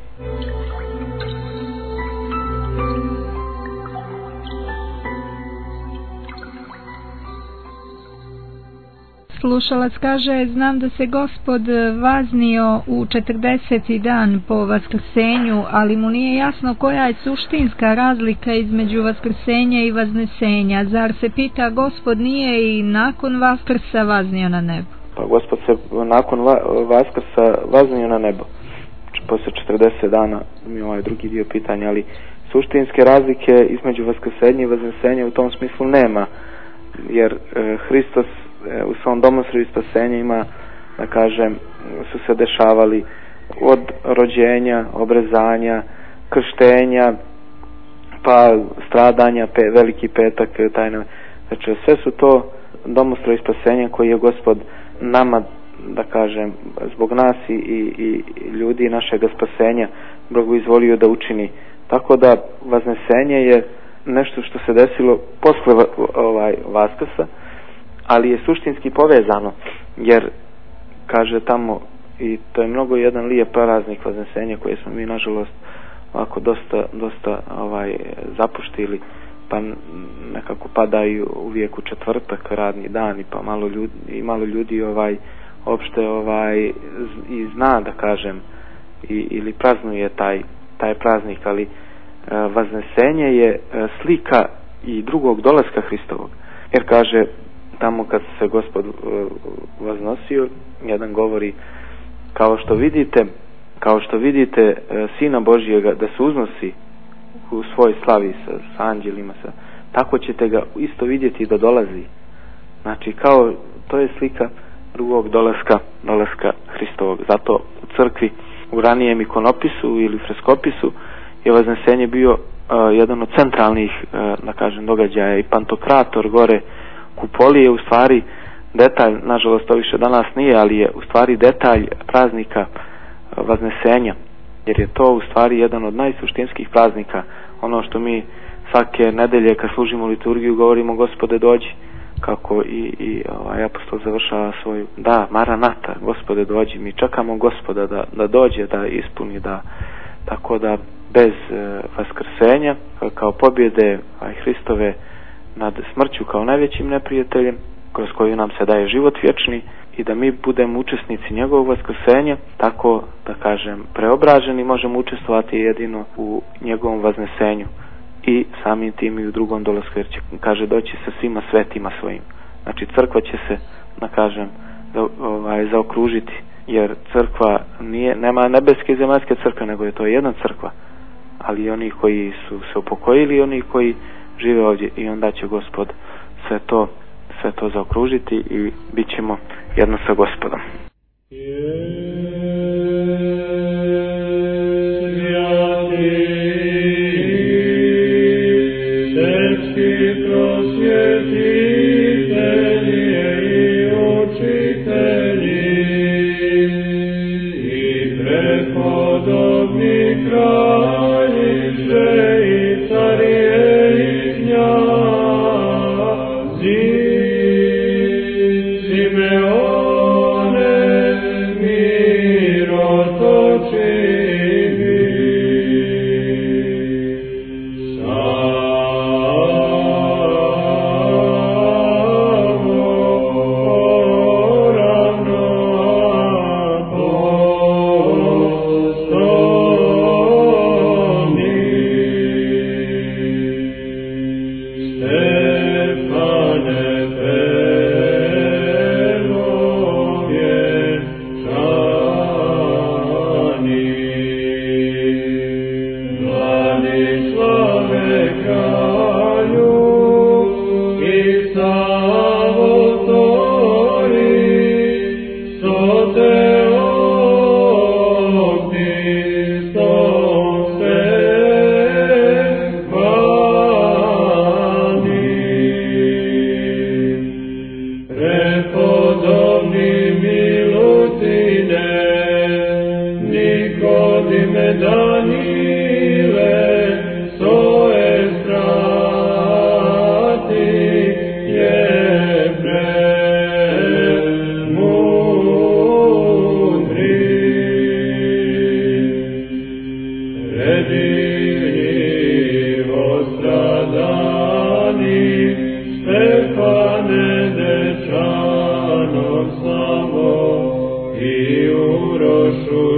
Slušalac kaže, znam da se Gospod vaznio u četrdeseti dan po vaskrsenju, ali mu nije jasno koja je suštinska razlika između vaskrsenja i vaznesenja. Zar se pita, Gospod nije i nakon vaskrsa vaznio na nebo? Pa Gospod se nakon va, vaskrsa vaznio na nebo. Posle četrdeset dana mi ovaj drugi dio pitanja, ali suštinske razlike između vaskrsenja i vaznesenja u tom smislu nema, jer e, Hristos u svom domostroju spasenja ima, da kažem, su se dešavali od rođenja, obrezanja, krštenja, pa stradanja, pe, veliki petak, tajna. Znači, sve su to domostroji spasenja koji je Gospod nama, da kažem, zbog nas i, i, i ljudi našeg spasenja Bogu izvolio da učini. Tako da vaznesenje je nešto što se desilo posle ovaj vaskrsa, ali je suštinski povezano, jer kaže tamo, i to je mnogo jedan lijep praznik vaznesenja koje smo mi nažalost ovako dosta, dosta ovaj, zapuštili, pa nekako padaju uvijek u četvrtak radni dan i pa malo ljudi, i malo ljudi ovaj opšte ovaj i zna, da kažem, i, ili praznuje taj, taj praznik, ali e, vaznesenje je e, slika i drugog dolaska Hristovog, jer kaže tamo kad se Gospod uh, vaznosio, jedan govori, kao što vidite, kao što vidite uh, Sina Božijega da se uznosi u svoj slavi sa, sa anđelima, sa, tako ćete ga isto vidjeti da dolazi. Znači, kao, to je slika drugog dolaska, dolaska Hristovog. Zato u crkvi, u ranijem ikonopisu ili freskopisu je vaznesenje bio uh, jedan od centralnih, uh, da kažem, događaja, i Pantokrator gore kupoli je u stvari detalj, nažalost to više danas nije, ali je u stvari detalj praznika vaznesenja, jer je to u stvari jedan od najsuštinskih praznika. Ono što mi svake nedelje kad služimo liturgiju govorimo, Gospode dođi, kako i, i ovaj apostol završava svoju, da, Maranata, Gospode dođi, mi čekamo Gospoda da, da dođe, da ispuni, da, tako da bez e, vaskrsenja kao pobjede aj Hristove nad smrću kao najvećim neprijateljem, kroz koju nam se daje život vječni, i da mi budemo učesnici njegovog vaskrsenja, tako, da kažem, preobraženi, možemo učestvovati jedino u njegovom vaznesenju i samim tim i u drugom dolasku, jer će, kaže, doći sa svima svetima svojim. Znači, crkva će se, da kažem, za, ovaj, zaokružiti, jer crkva nije, nema nebeske i zemaljske crkve, nego je to jedna crkva, ali oni koji su se upokojili i oni koji žive ovdje, i onda će Gospod sve to, sve to zaokružiti i bit ćemo jedno sa Gospodom. Simeone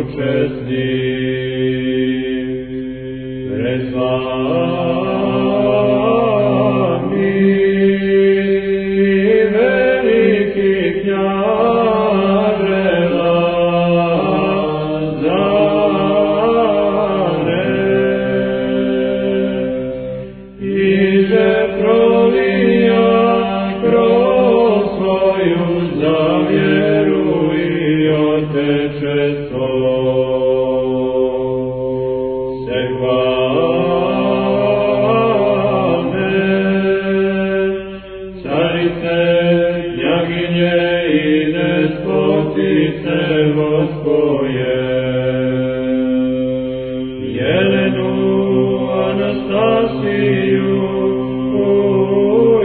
čestni, prezvani veliki kняže Lazare, iže prolija krov svoju za vjeru i oteče se hvale, carice, knaginje i despotice Voskoje, Jelenu, Anastasiju i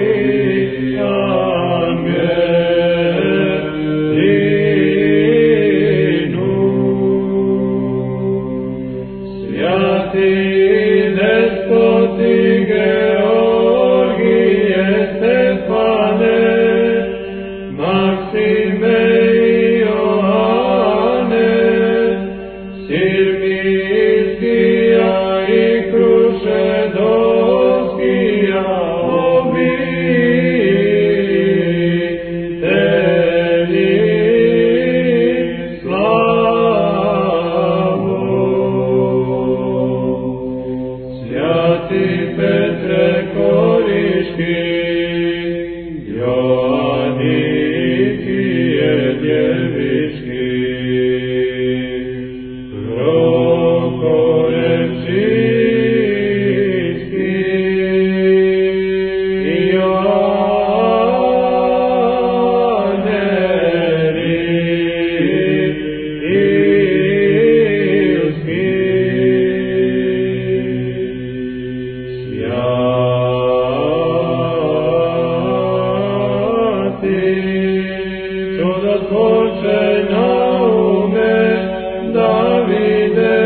Angelinu, svjati despoti Georgije, Stefane, Maksime i Joane, Sirmijskija i Krušedovskija, obitelji slavu. Svjati Petre Koriški, Joannikije djevički, Prokorevčijski i Joaneri ilski. Svjati čudotvorče Naume, Davide,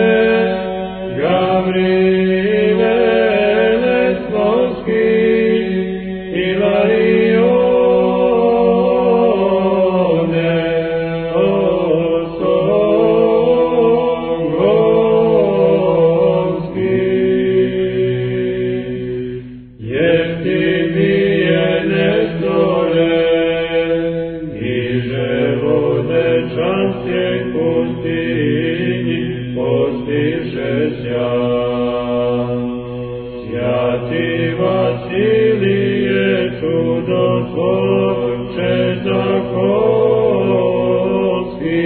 Gavrile Lesbovski, Ilarione Osogovski, Jeftimije Nestore, niže vode častje pustinji, postiše sjan. Sjati Vasilije, čudotvorče Zakovski,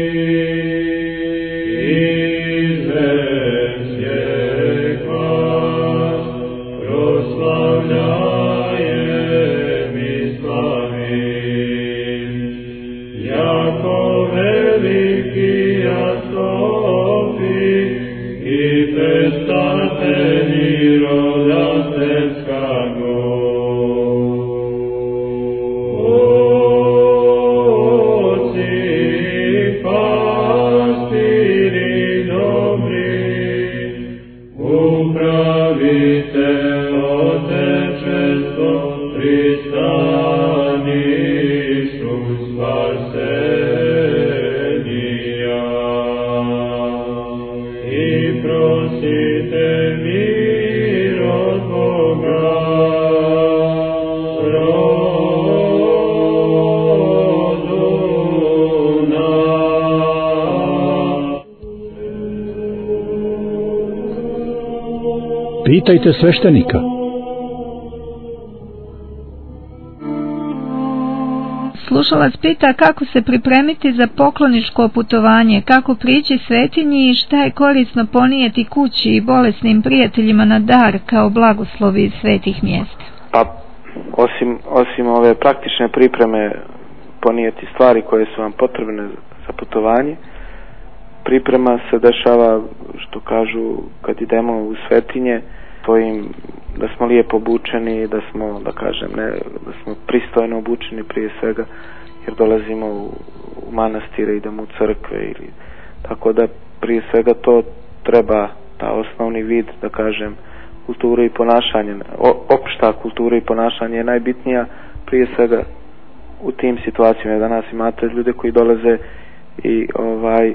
izvesje vas proslavljajem i slavim. Jako veliki Jasofi i predstavitelji rodateljskago. Oci, pastiri dobri, upravite otečestvo, pristanišu spasenija. I prosite mir od Boga, rodu nam. Pitajte sveštenika. Slušalac pita kako se pripremiti za pokloničko putovanje, kako prići svetinji i šta je korisno ponijeti kući i bolesnim prijateljima na dar kao blagoslovi iz svetih mjesta. Pa, osim, osim ove praktične pripreme, ponijeti stvari koje su vam potrebne za putovanje, priprema se dešava, što kažu, kad idemo u svetinje, svojim, da smo lijepo obučeni, da smo, da kažem, ne, da smo pristojno obučeni prije svega, jer dolazimo u, u manastire, idemo u crkve, ili, tako da prije svega to treba, ta osnovni vid, da kažem, kulture i ponašanje, o, opšta kultura i ponašanje je najbitnija prije svega u tim situacijama. Danas imate ljude koji dolaze i ovaj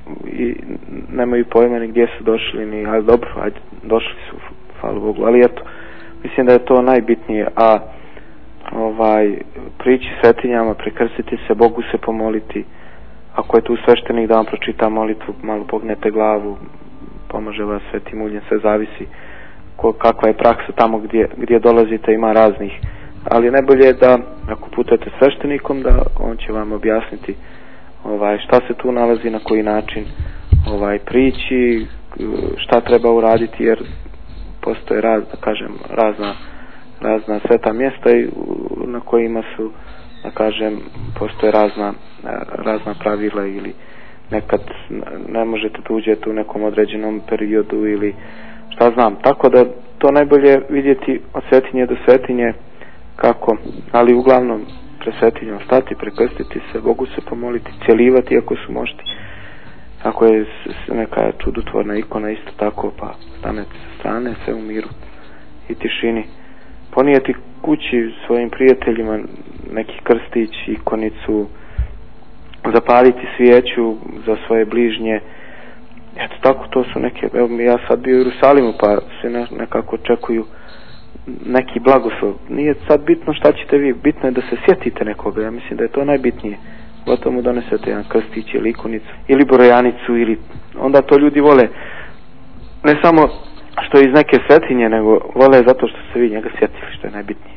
i nemaju pojma ni gdje su došli, ni, ali dobro, ajde, došli su, hvala Bogu, ali eto, mislim da je to najbitnije, a ovaj, prići svetinjama, prekrstiti se, Bogu se pomoliti, ako je tu sveštenik da vam pročita molitvu, malo pognete glavu, pomaže vas svetim uljem, sve zavisi ko, kakva je praksa tamo gdje, gdje dolazite, ima raznih, ali najbolje je da ako putujete sveštenikom, da on će vam objasniti ovaj, šta se tu nalazi, na koji način ovaj, prići, šta treba uraditi, jer postoje raz, da kažem, razna, razna sveta mjesta i na kojima su, da kažem, postoje razna, razna pravila ili nekad ne možete da uđete u nekom određenom periodu ili šta znam, tako da to najbolje vidjeti od svetinje do svetinje kako, ali uglavnom pre svetinjom stati, prekrstiti se, Bogu se pomoliti, cjelivati ako su mošti, ako je neka čudotvorna ikona isto tako, pa stanete sa strane, sve u miru i tišini, ponijeti kući svojim prijateljima neki krstić, ikonicu, zapaliti svijeću za svoje bližnje. Eto tako, to su neke, evo ja sad bio u Jerusalimu, pa svi nekako očekuju neki blagoslov. Nije sad bitno šta ćete vi, bitno je da se sjetite nekoga, ja mislim da je to najbitnije. Gotovo mu donesete jedan krstić ili ikonicu ili brojanicu, ili onda to ljudi vole ne samo što je iz neke svetinje, nego vole zato što se vi njega sjetili, što je najbitnije.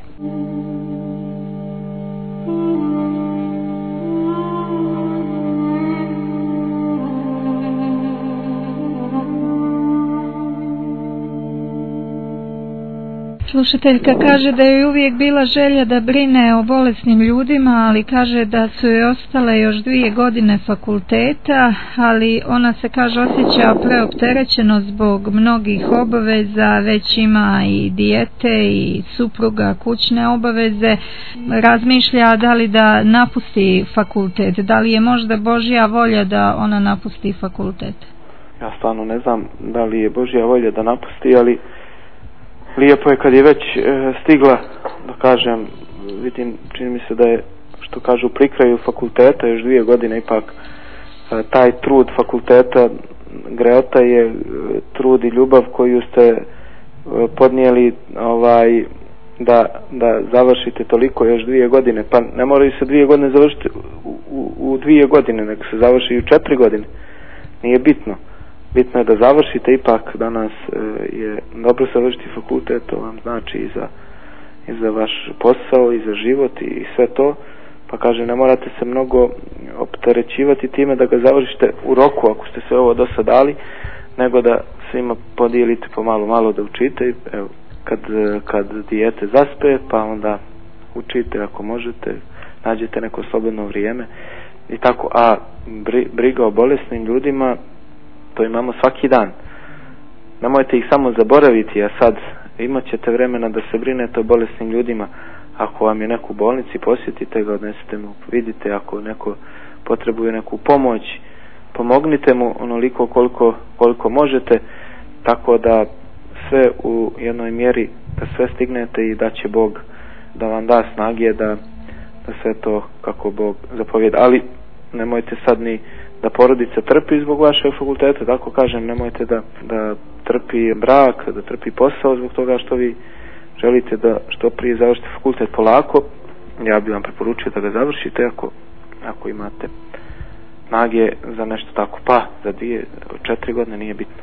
Slušateljka kaže da je uvijek bila želja da brine o bolesnim ljudima, ali kaže da su joj ostale još dvije godine fakulteta, ali ona se, kaže, osjeća preopterećeno zbog mnogih obaveza, već ima i dijete i supruga, kućne obaveze, razmišlja da li da napusti fakultet, da li je možda Božja volja da ona napusti fakultet? Ja stvarno ne znam da li je Božja volja da napusti, ali lijepo je kad je već e, stigla, da kažem, vidim, čini mi se da je, što kažu, pri kraju fakulteta, još dvije godine ipak, e, taj trud fakulteta greota je e, trud i ljubav koju ste e, podnijeli ovaj, da, da završite toliko još dvije godine, pa ne moraju se dvije godine završiti u, u, u dvije godine, nego se završi u četiri godine, nije bitno. Bitno je da završite, ipak danas e, je dobro završiti fakultet, to vam znači i za, i za vaš posao, i za život, i, i sve to, pa kaže, ne morate se mnogo opterećivati time da ga završite u roku, ako ste sve ovo do sad dali, nego da svima podijelite po malo, malo da učite, evo, kad, kad dijete zaspe, pa onda učite ako možete, nađete neko slobodno vrijeme, i tako, a bri, briga o bolesnim ljudima, to imamo svaki dan. Nemojte ih samo zaboraviti, a sad imat ćete vremena da se brinete o bolesnim ljudima. Ako vam je neko u bolnici, posjetite ga, odnesite mu, vidite, ako neko potrebuje neku pomoć, pomognite mu onoliko koliko, koliko možete, tako da sve u jednoj mjeri, da sve stignete i da će Bog da vam da snage da, da sve to kako Bog zapovjeda. Ali nemojte sad ni da porodica trpi zbog vašeg fakulteta, tako kažem, nemojte da, da trpi brak, da trpi posao zbog toga što vi želite da što prije završite fakultet polako. Ja bih vam preporučio da ga završite ako, ako imate snage za nešto tako, pa za dvije, četiri godine nije bitno.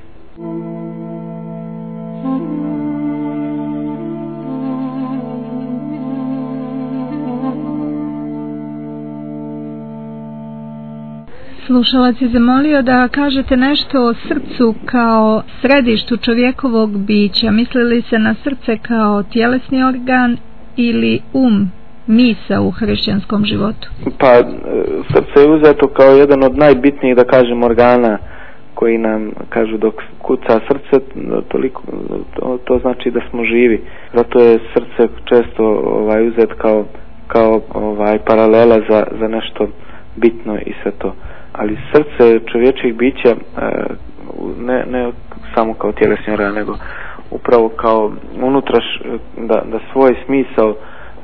Slušalac je zamolio da kažete nešto o srcu kao središtu čovjekovog bića. Mislili se na srce kao tjelesni organ ili um, misa u hrišćanskom životu? Pa srce je uzeto kao jedan od najbitnijih, da kažem, organa koji nam, kažu, dok kuca srce, toliko, to, to znači da smo živi. Zato je srce često ovaj, uzet kao, kao ovaj, paralela za, za nešto bitno i sve to. Ali srce čovječih bića ne, ne samo kao tjelesni organ, nego upravo kao unutraš, da, da svoj smisao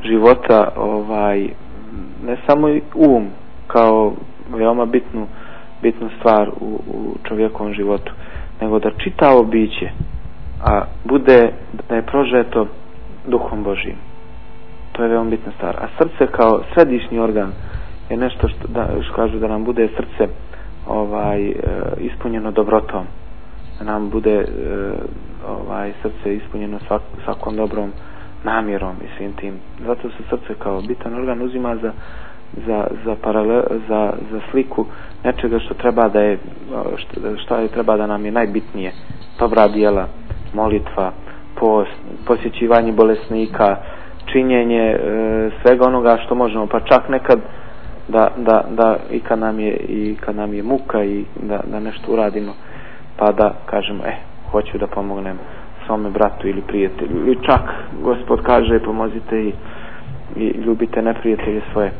života, ovaj, ne samo um kao veoma bitnu bitnu stvar u, u čovjekovom životu, nego da čitavo biće a bude da je prožeto duhom Božijim. To je veoma bitna stvar. A srce kao središnji organ je nešto što, da, što kažu da nam bude srce ovaj e, ispunjeno dobrotom, da nam bude e, ovaj srce ispunjeno svak, svakom dobrom namjerom i svim tim. Zato se srce kao bitan organ uzima za za za paralel, za za sliku nečega što treba da je što, što je treba da nam je najbitnije. Dobra djela, molitva, post, posjećivanje bolesnika, činjenje e, svega onoga što možemo, pa čak nekad da, da, da i kad nam je i kad nam je muka i da, da nešto uradimo, pa da kažemo eh, hoću da pomognem svome bratu ili prijatelju, ili čak Gospod kaže pomozite i, i ljubite neprijatelje svoje.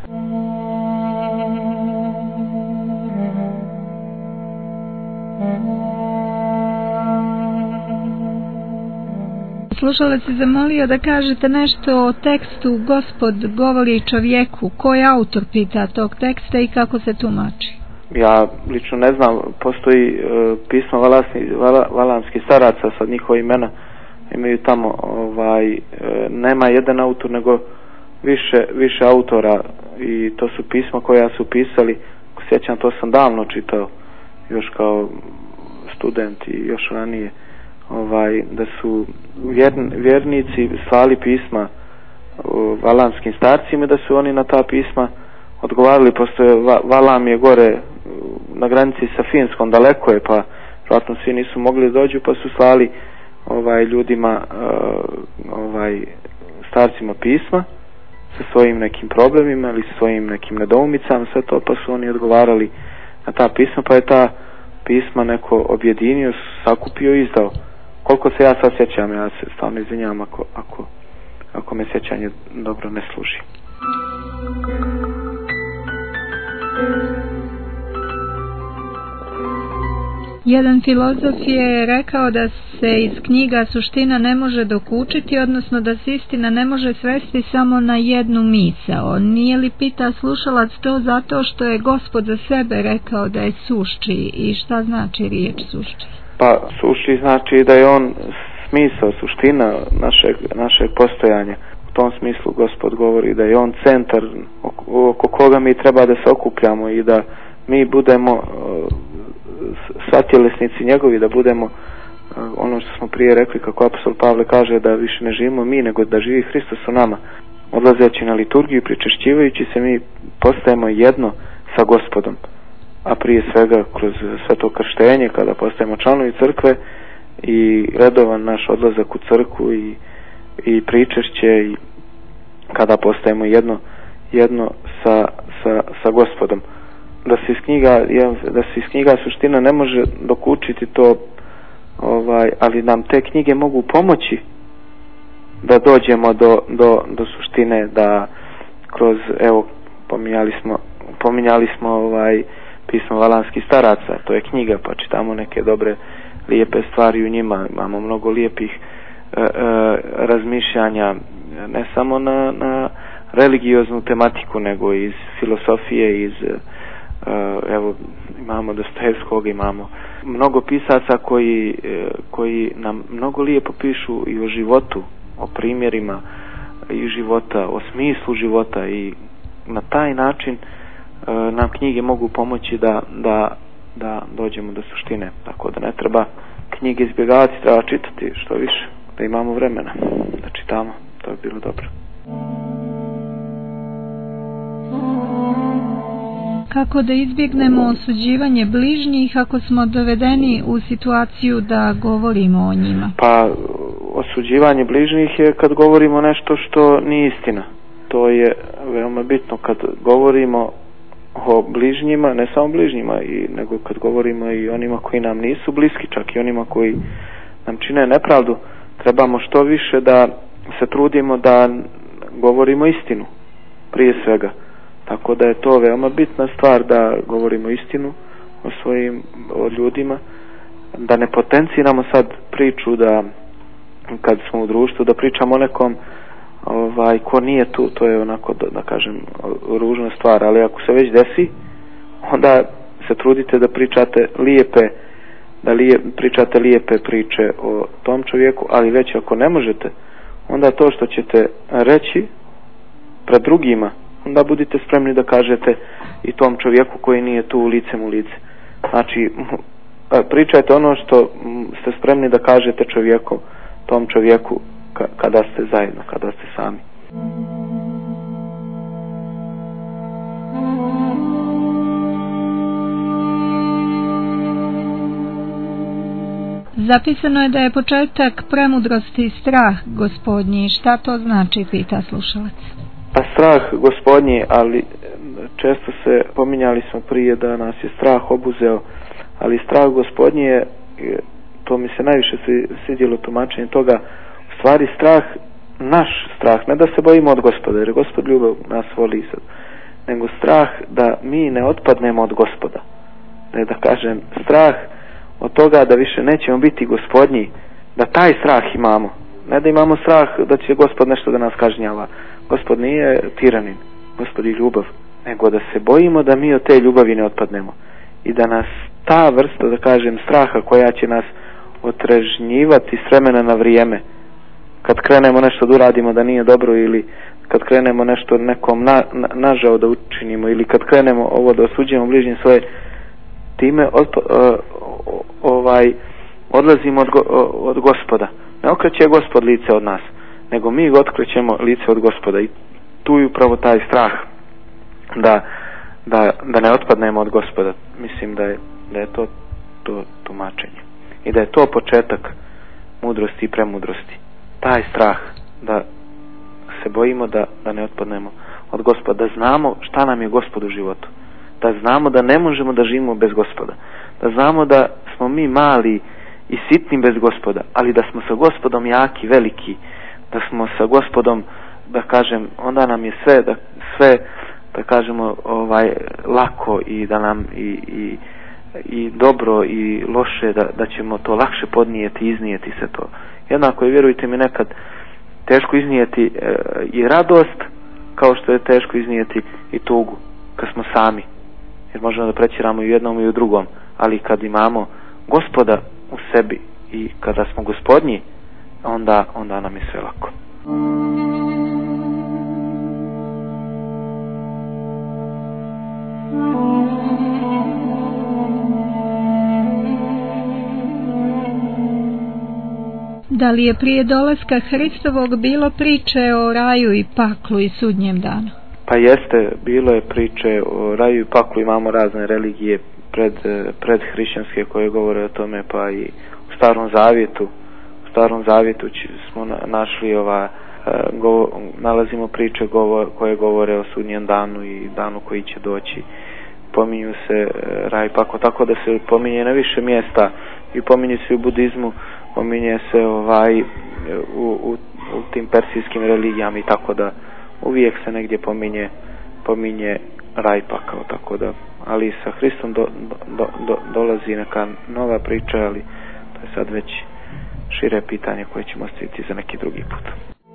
Slušalac je zamolio da kažete nešto o tekstu Gospod govori čovjeku. Ko je autor, pita, tog teksta i kako se tumači? Ja lično ne znam, postoji e, pismo valasni, vala, valamskih staraca, sad njihova imena imaju tamo, ovaj, e, nema jedan autor nego više, više autora i to su pisma koja su pisali, sjećam, to sam davno čitao još kao student i još ranije, ovaj, da su vjern, vjernici slali pisma valamskim starcima, da su oni na ta pisma odgovarali, pošto je Valam je gore na granici sa Finskom, daleko je, pa vjerojatno svi nisu mogli dođu, pa su slali ovaj ljudima ovaj starcima pisma sa svojim nekim problemima ili svojim nekim nedoumicama, sve to, pa su oni odgovarali na ta pisma, pa je ta pisma neko objedinio, sakupio i izdao. Koliko se ja sad sjećam, ja se stvarno izvinjam ako, ako, ako me sjećanje dobro ne služi. Jedan filozof je rekao da se iz knjiga suština ne može dokučiti, odnosno da se istina ne može svesti samo na jednu misao. Nije li, pita slušalac, to zato što je Gospod za sebe rekao da je sušči, i šta znači riječ sušči? Pa sušči znači da je on smisao, suština našeg, našeg postojanja. U tom smislu Gospod govori da je on centar oko, oko koga mi treba da se okupljamo i da mi budemo satjelesnici njegovi, da budemo ono što smo prije rekli, kako apostol Pavle kaže, da više ne živimo mi, nego da živi Hristos u nama. Odlazeći na liturgiju i pričešćivajući se, mi postajemo jedno sa Gospodom, a prije svega kroz sveto krštenje, kada postajemo članovi crkve i redovan naš odlazak u crkvu i, i pričešće, i kada postajemo jedno jedno sa, sa, sa Gospodom. Da se iz knjiga da se iz knjiga suština ne može dokučiti to, ovaj, ali nam te knjige mogu pomoći da dođemo do, do, do suštine, da kroz, evo, pominjali smo pominjali smo ovaj pismo valamskih staraca, to je knjiga, pa čitamo neke dobre, lijepe stvari u njima, imamo mnogo lijepih e, e, razmišljanja, ne samo na, na religioznu tematiku, nego iz filosofije, iz evo, imamo Dostojevskog, imamo mnogo pisaca koji, koji nam mnogo lijepo pišu i o životu, o primjerima i života, o smislu života, i na taj način nam knjige mogu pomoći da, da, da dođemo do suštine. Tako da ne treba knjige izbjegavati, treba čitati što više, da imamo vremena da čitamo, to je bilo dobro. Kako da izbjegnemo osuđivanje bližnjih ako smo dovedeni u situaciju da govorimo o njima? Pa osuđivanje bližnjih je kad govorimo nešto što nije istina. To je veoma bitno kad govorimo o bližnjima, ne samo bližnjima, i, nego kad govorimo i onima koji nam nisu bliski, čak i onima koji nam čine nepravdu, trebamo što više da se trudimo da govorimo istinu prije svega. Tako da je to veoma bitna stvar da govorimo istinu o svojim o ljudima, da ne potenciramo sad priču da kad smo u društvu da pričamo o nekom ovaj, ko nije tu, to je onako da, da kažem ružna stvar, ali ako se već desi, onda se trudite da pričate lijepe da lije, pričate lijepe priče o tom čovjeku, ali već ako ne možete, onda to što ćete reći pred drugima, onda budite spremni da kažete i tom čovjeku koji nije tu licem u lice. Znači, pričajte ono što ste spremni da kažete čovjeku, tom čovjeku kada ste zajedno, kada ste sami. Zapisano je da je početak premudrosti strah Gospodnji. Šta to znači, pita slušalac? Pa strah Gospodnji, ali često se pominjali smo prije da nas je strah obuzeo, ali strah Gospodnji je, to mi se najviše svidjelo tumačenje toga, u stvari strah, naš strah, ne da se bojimo od Gospoda, jer Gospod ljubav nas voli sad, nego strah da mi ne otpadnemo od Gospoda. Ne da kažem, strah od toga da više nećemo biti Gospodnji, da taj strah imamo. Ne da imamo strah da će Gospod nešto da nas kažnjava. Gospod nije tiranin, Gospod je ljubav, nego da se bojimo da mi od te ljubavi ne otpadnemo. I da nas ta vrsta, da kažem, straha koja će nas otrežnjivati s vremena na vrijeme, kad krenemo nešto da uradimo da nije dobro, ili kad krenemo nešto nekom na, na, nažao da učinimo, ili kad krenemo ovo da osuđujemo bližnje svoje, time od, uh, ovaj odlazimo od, go, od Gospoda. Ne okreće Gospod lice od nas, nego mi otkrećemo lice od Gospoda. I tu je upravo taj strah da, da, da ne otpadnemo od Gospoda. Mislim da je, da je to, to tumačenje. I da je to početak mudrosti i premudrosti. Taj strah da se bojimo da, da ne otpadnemo od Gospoda. Da znamo šta nam je Gospod u životu. Da znamo da ne možemo da živimo bez Gospoda. Da znamo da smo mi mali i sitni bez Gospoda, ali da smo sa Gospodom jaki, veliki, da smo sa Gospodom, da kažem, onda nam je sve, da, sve, da kažemo, ovaj, lako i da nam i, i, i dobro i loše, da, da ćemo to lakše podnijeti, iznijeti se to. Jednako je, vjerujte mi, nekad teško iznijeti e, i radost, kao što je teško iznijeti i tugu, kad smo sami. Jer možemo da prećiramo i u jednom i u drugom, ali kad imamo Gospoda u sebi i kada smo Gospodnji, onda, onda nam je sve lako. Da li je prije dolaska Hristovog bilo priče o raju i paklu i sudnjem danu? Pa jeste, bilo je priče o raju i paklu, imamo razne religije pred, pred hrišćanske koje govore o tome, pa i u Starom Zavjetu. U Starom Zavjetu smo našli ova, go, nalazimo priče govor, koje govore o sudnjem danu i danu koji će doći. Pominju se raj i paklo, tako da se pominje na više mjesta i pominje se u budizmu, pominje se ovaj u, u, u tim persijskim religijama i tako da uvijek se negdje pominje pominje raj i pakao, tako da, ali sa Hristom do, do, do, dolazi neka nova priča, ali to je sad već šire pitanje koje ćemo ostaviti za neki drugi put.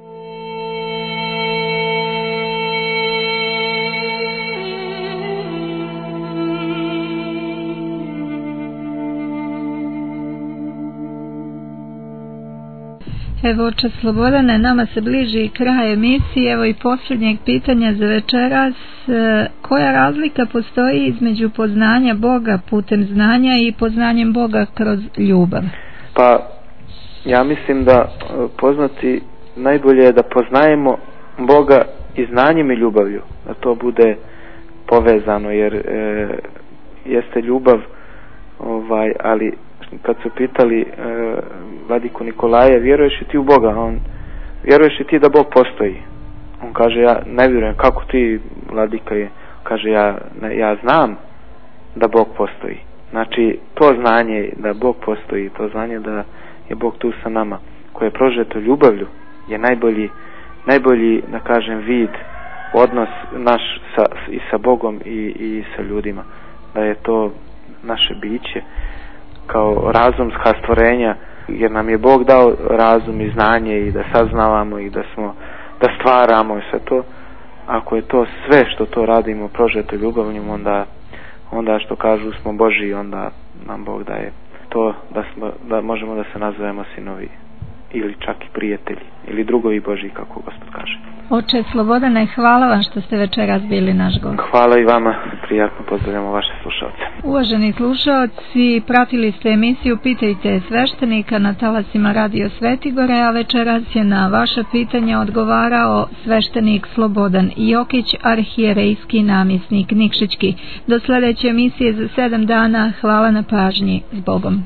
Evo, oče Slobodane, nama se bliži kraj emisije, evo i posljednjeg pitanja za večeras. Koja razlika postoji između poznanja Boga putem znanja i poznanjem Boga kroz ljubav? Pa, ja mislim da poznati najbolje je da poznajemo Boga i znanjem i ljubavlju, da to bude povezano, jer e, jeste ljubav, ovaj, ali kad su pitali e, vladiku Nikolaja, vjeruješ li ti u Boga? On, vjeruješ li ti da Bog postoji? On kaže, ja ne vjerujem. Kako ti, vladika je? Kaže, ja, ne, ja znam da Bog postoji. Znači, to znanje da Bog postoji, to znanje da je Bog tu sa nama, koje je prožeto ljubavlju, je najbolji, najbolji, da kažem, vid, odnos naš sa, i sa Bogom i, i sa ljudima. Da je to naše biće kao razumska stvorenja, jer nam je Bog dao razum i znanje i da saznavamo i da smo, da stvaramo i sve to. Ako je to sve što to radimo prožeto ljubavljom, onda, onda što kažu smo Božji, onda nam Bog daje to da, smo, da možemo da se nazovemo sinovi ili čak i prijatelji ili drugovi Božji, kako Gospod kaže. Oče Slobodane, hvala vam što ste večeras bili naš gost. Hvala i vama, prijatno pozdravljamo vaše slušalce. Uvaženi slušalci, pratili ste emisiju Pitajte sveštenika na talasima Radio Svetigore, a večeras je na vaša pitanja odgovarao sveštenik Slobodan Jokić, arhijerejski namjesnik Nikšićki. Do sljedeće emisije za sedam dana, hvala na pažnji, s Bogom.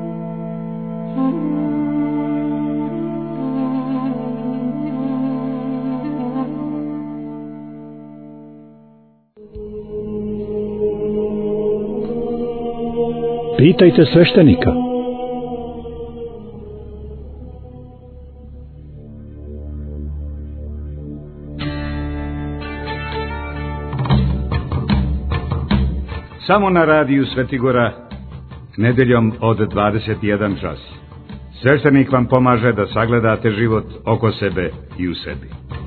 Pitajte sveštenika. Samo na radiju Svetigora, nedeljom od dvadeset jedan čas. Sveštenik vam pomaže da sagledate život oko sebe i u sebi.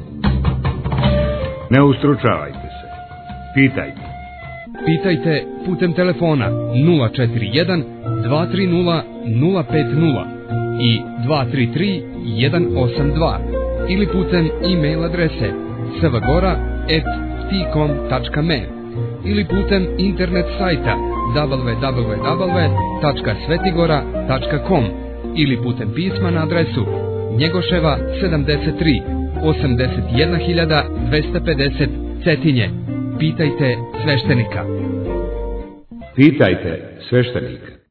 Ne ustručavajte se. Pitajte. Pitajte putem telefona nula četiri jedan dva tri nula nula pet nula i dva tri tri jedan osam dva ili putem e-mail adrese svgora at tikom tačka me ili putem internet sajta w w w tačka svetigora tačka com ili putem pisma na adresu Njegoševa sedamdeset tri, osamdeset jedna hiljada dvesta pedeset Cetinje. Pitajte sveštenika. Pitajte sveštenika.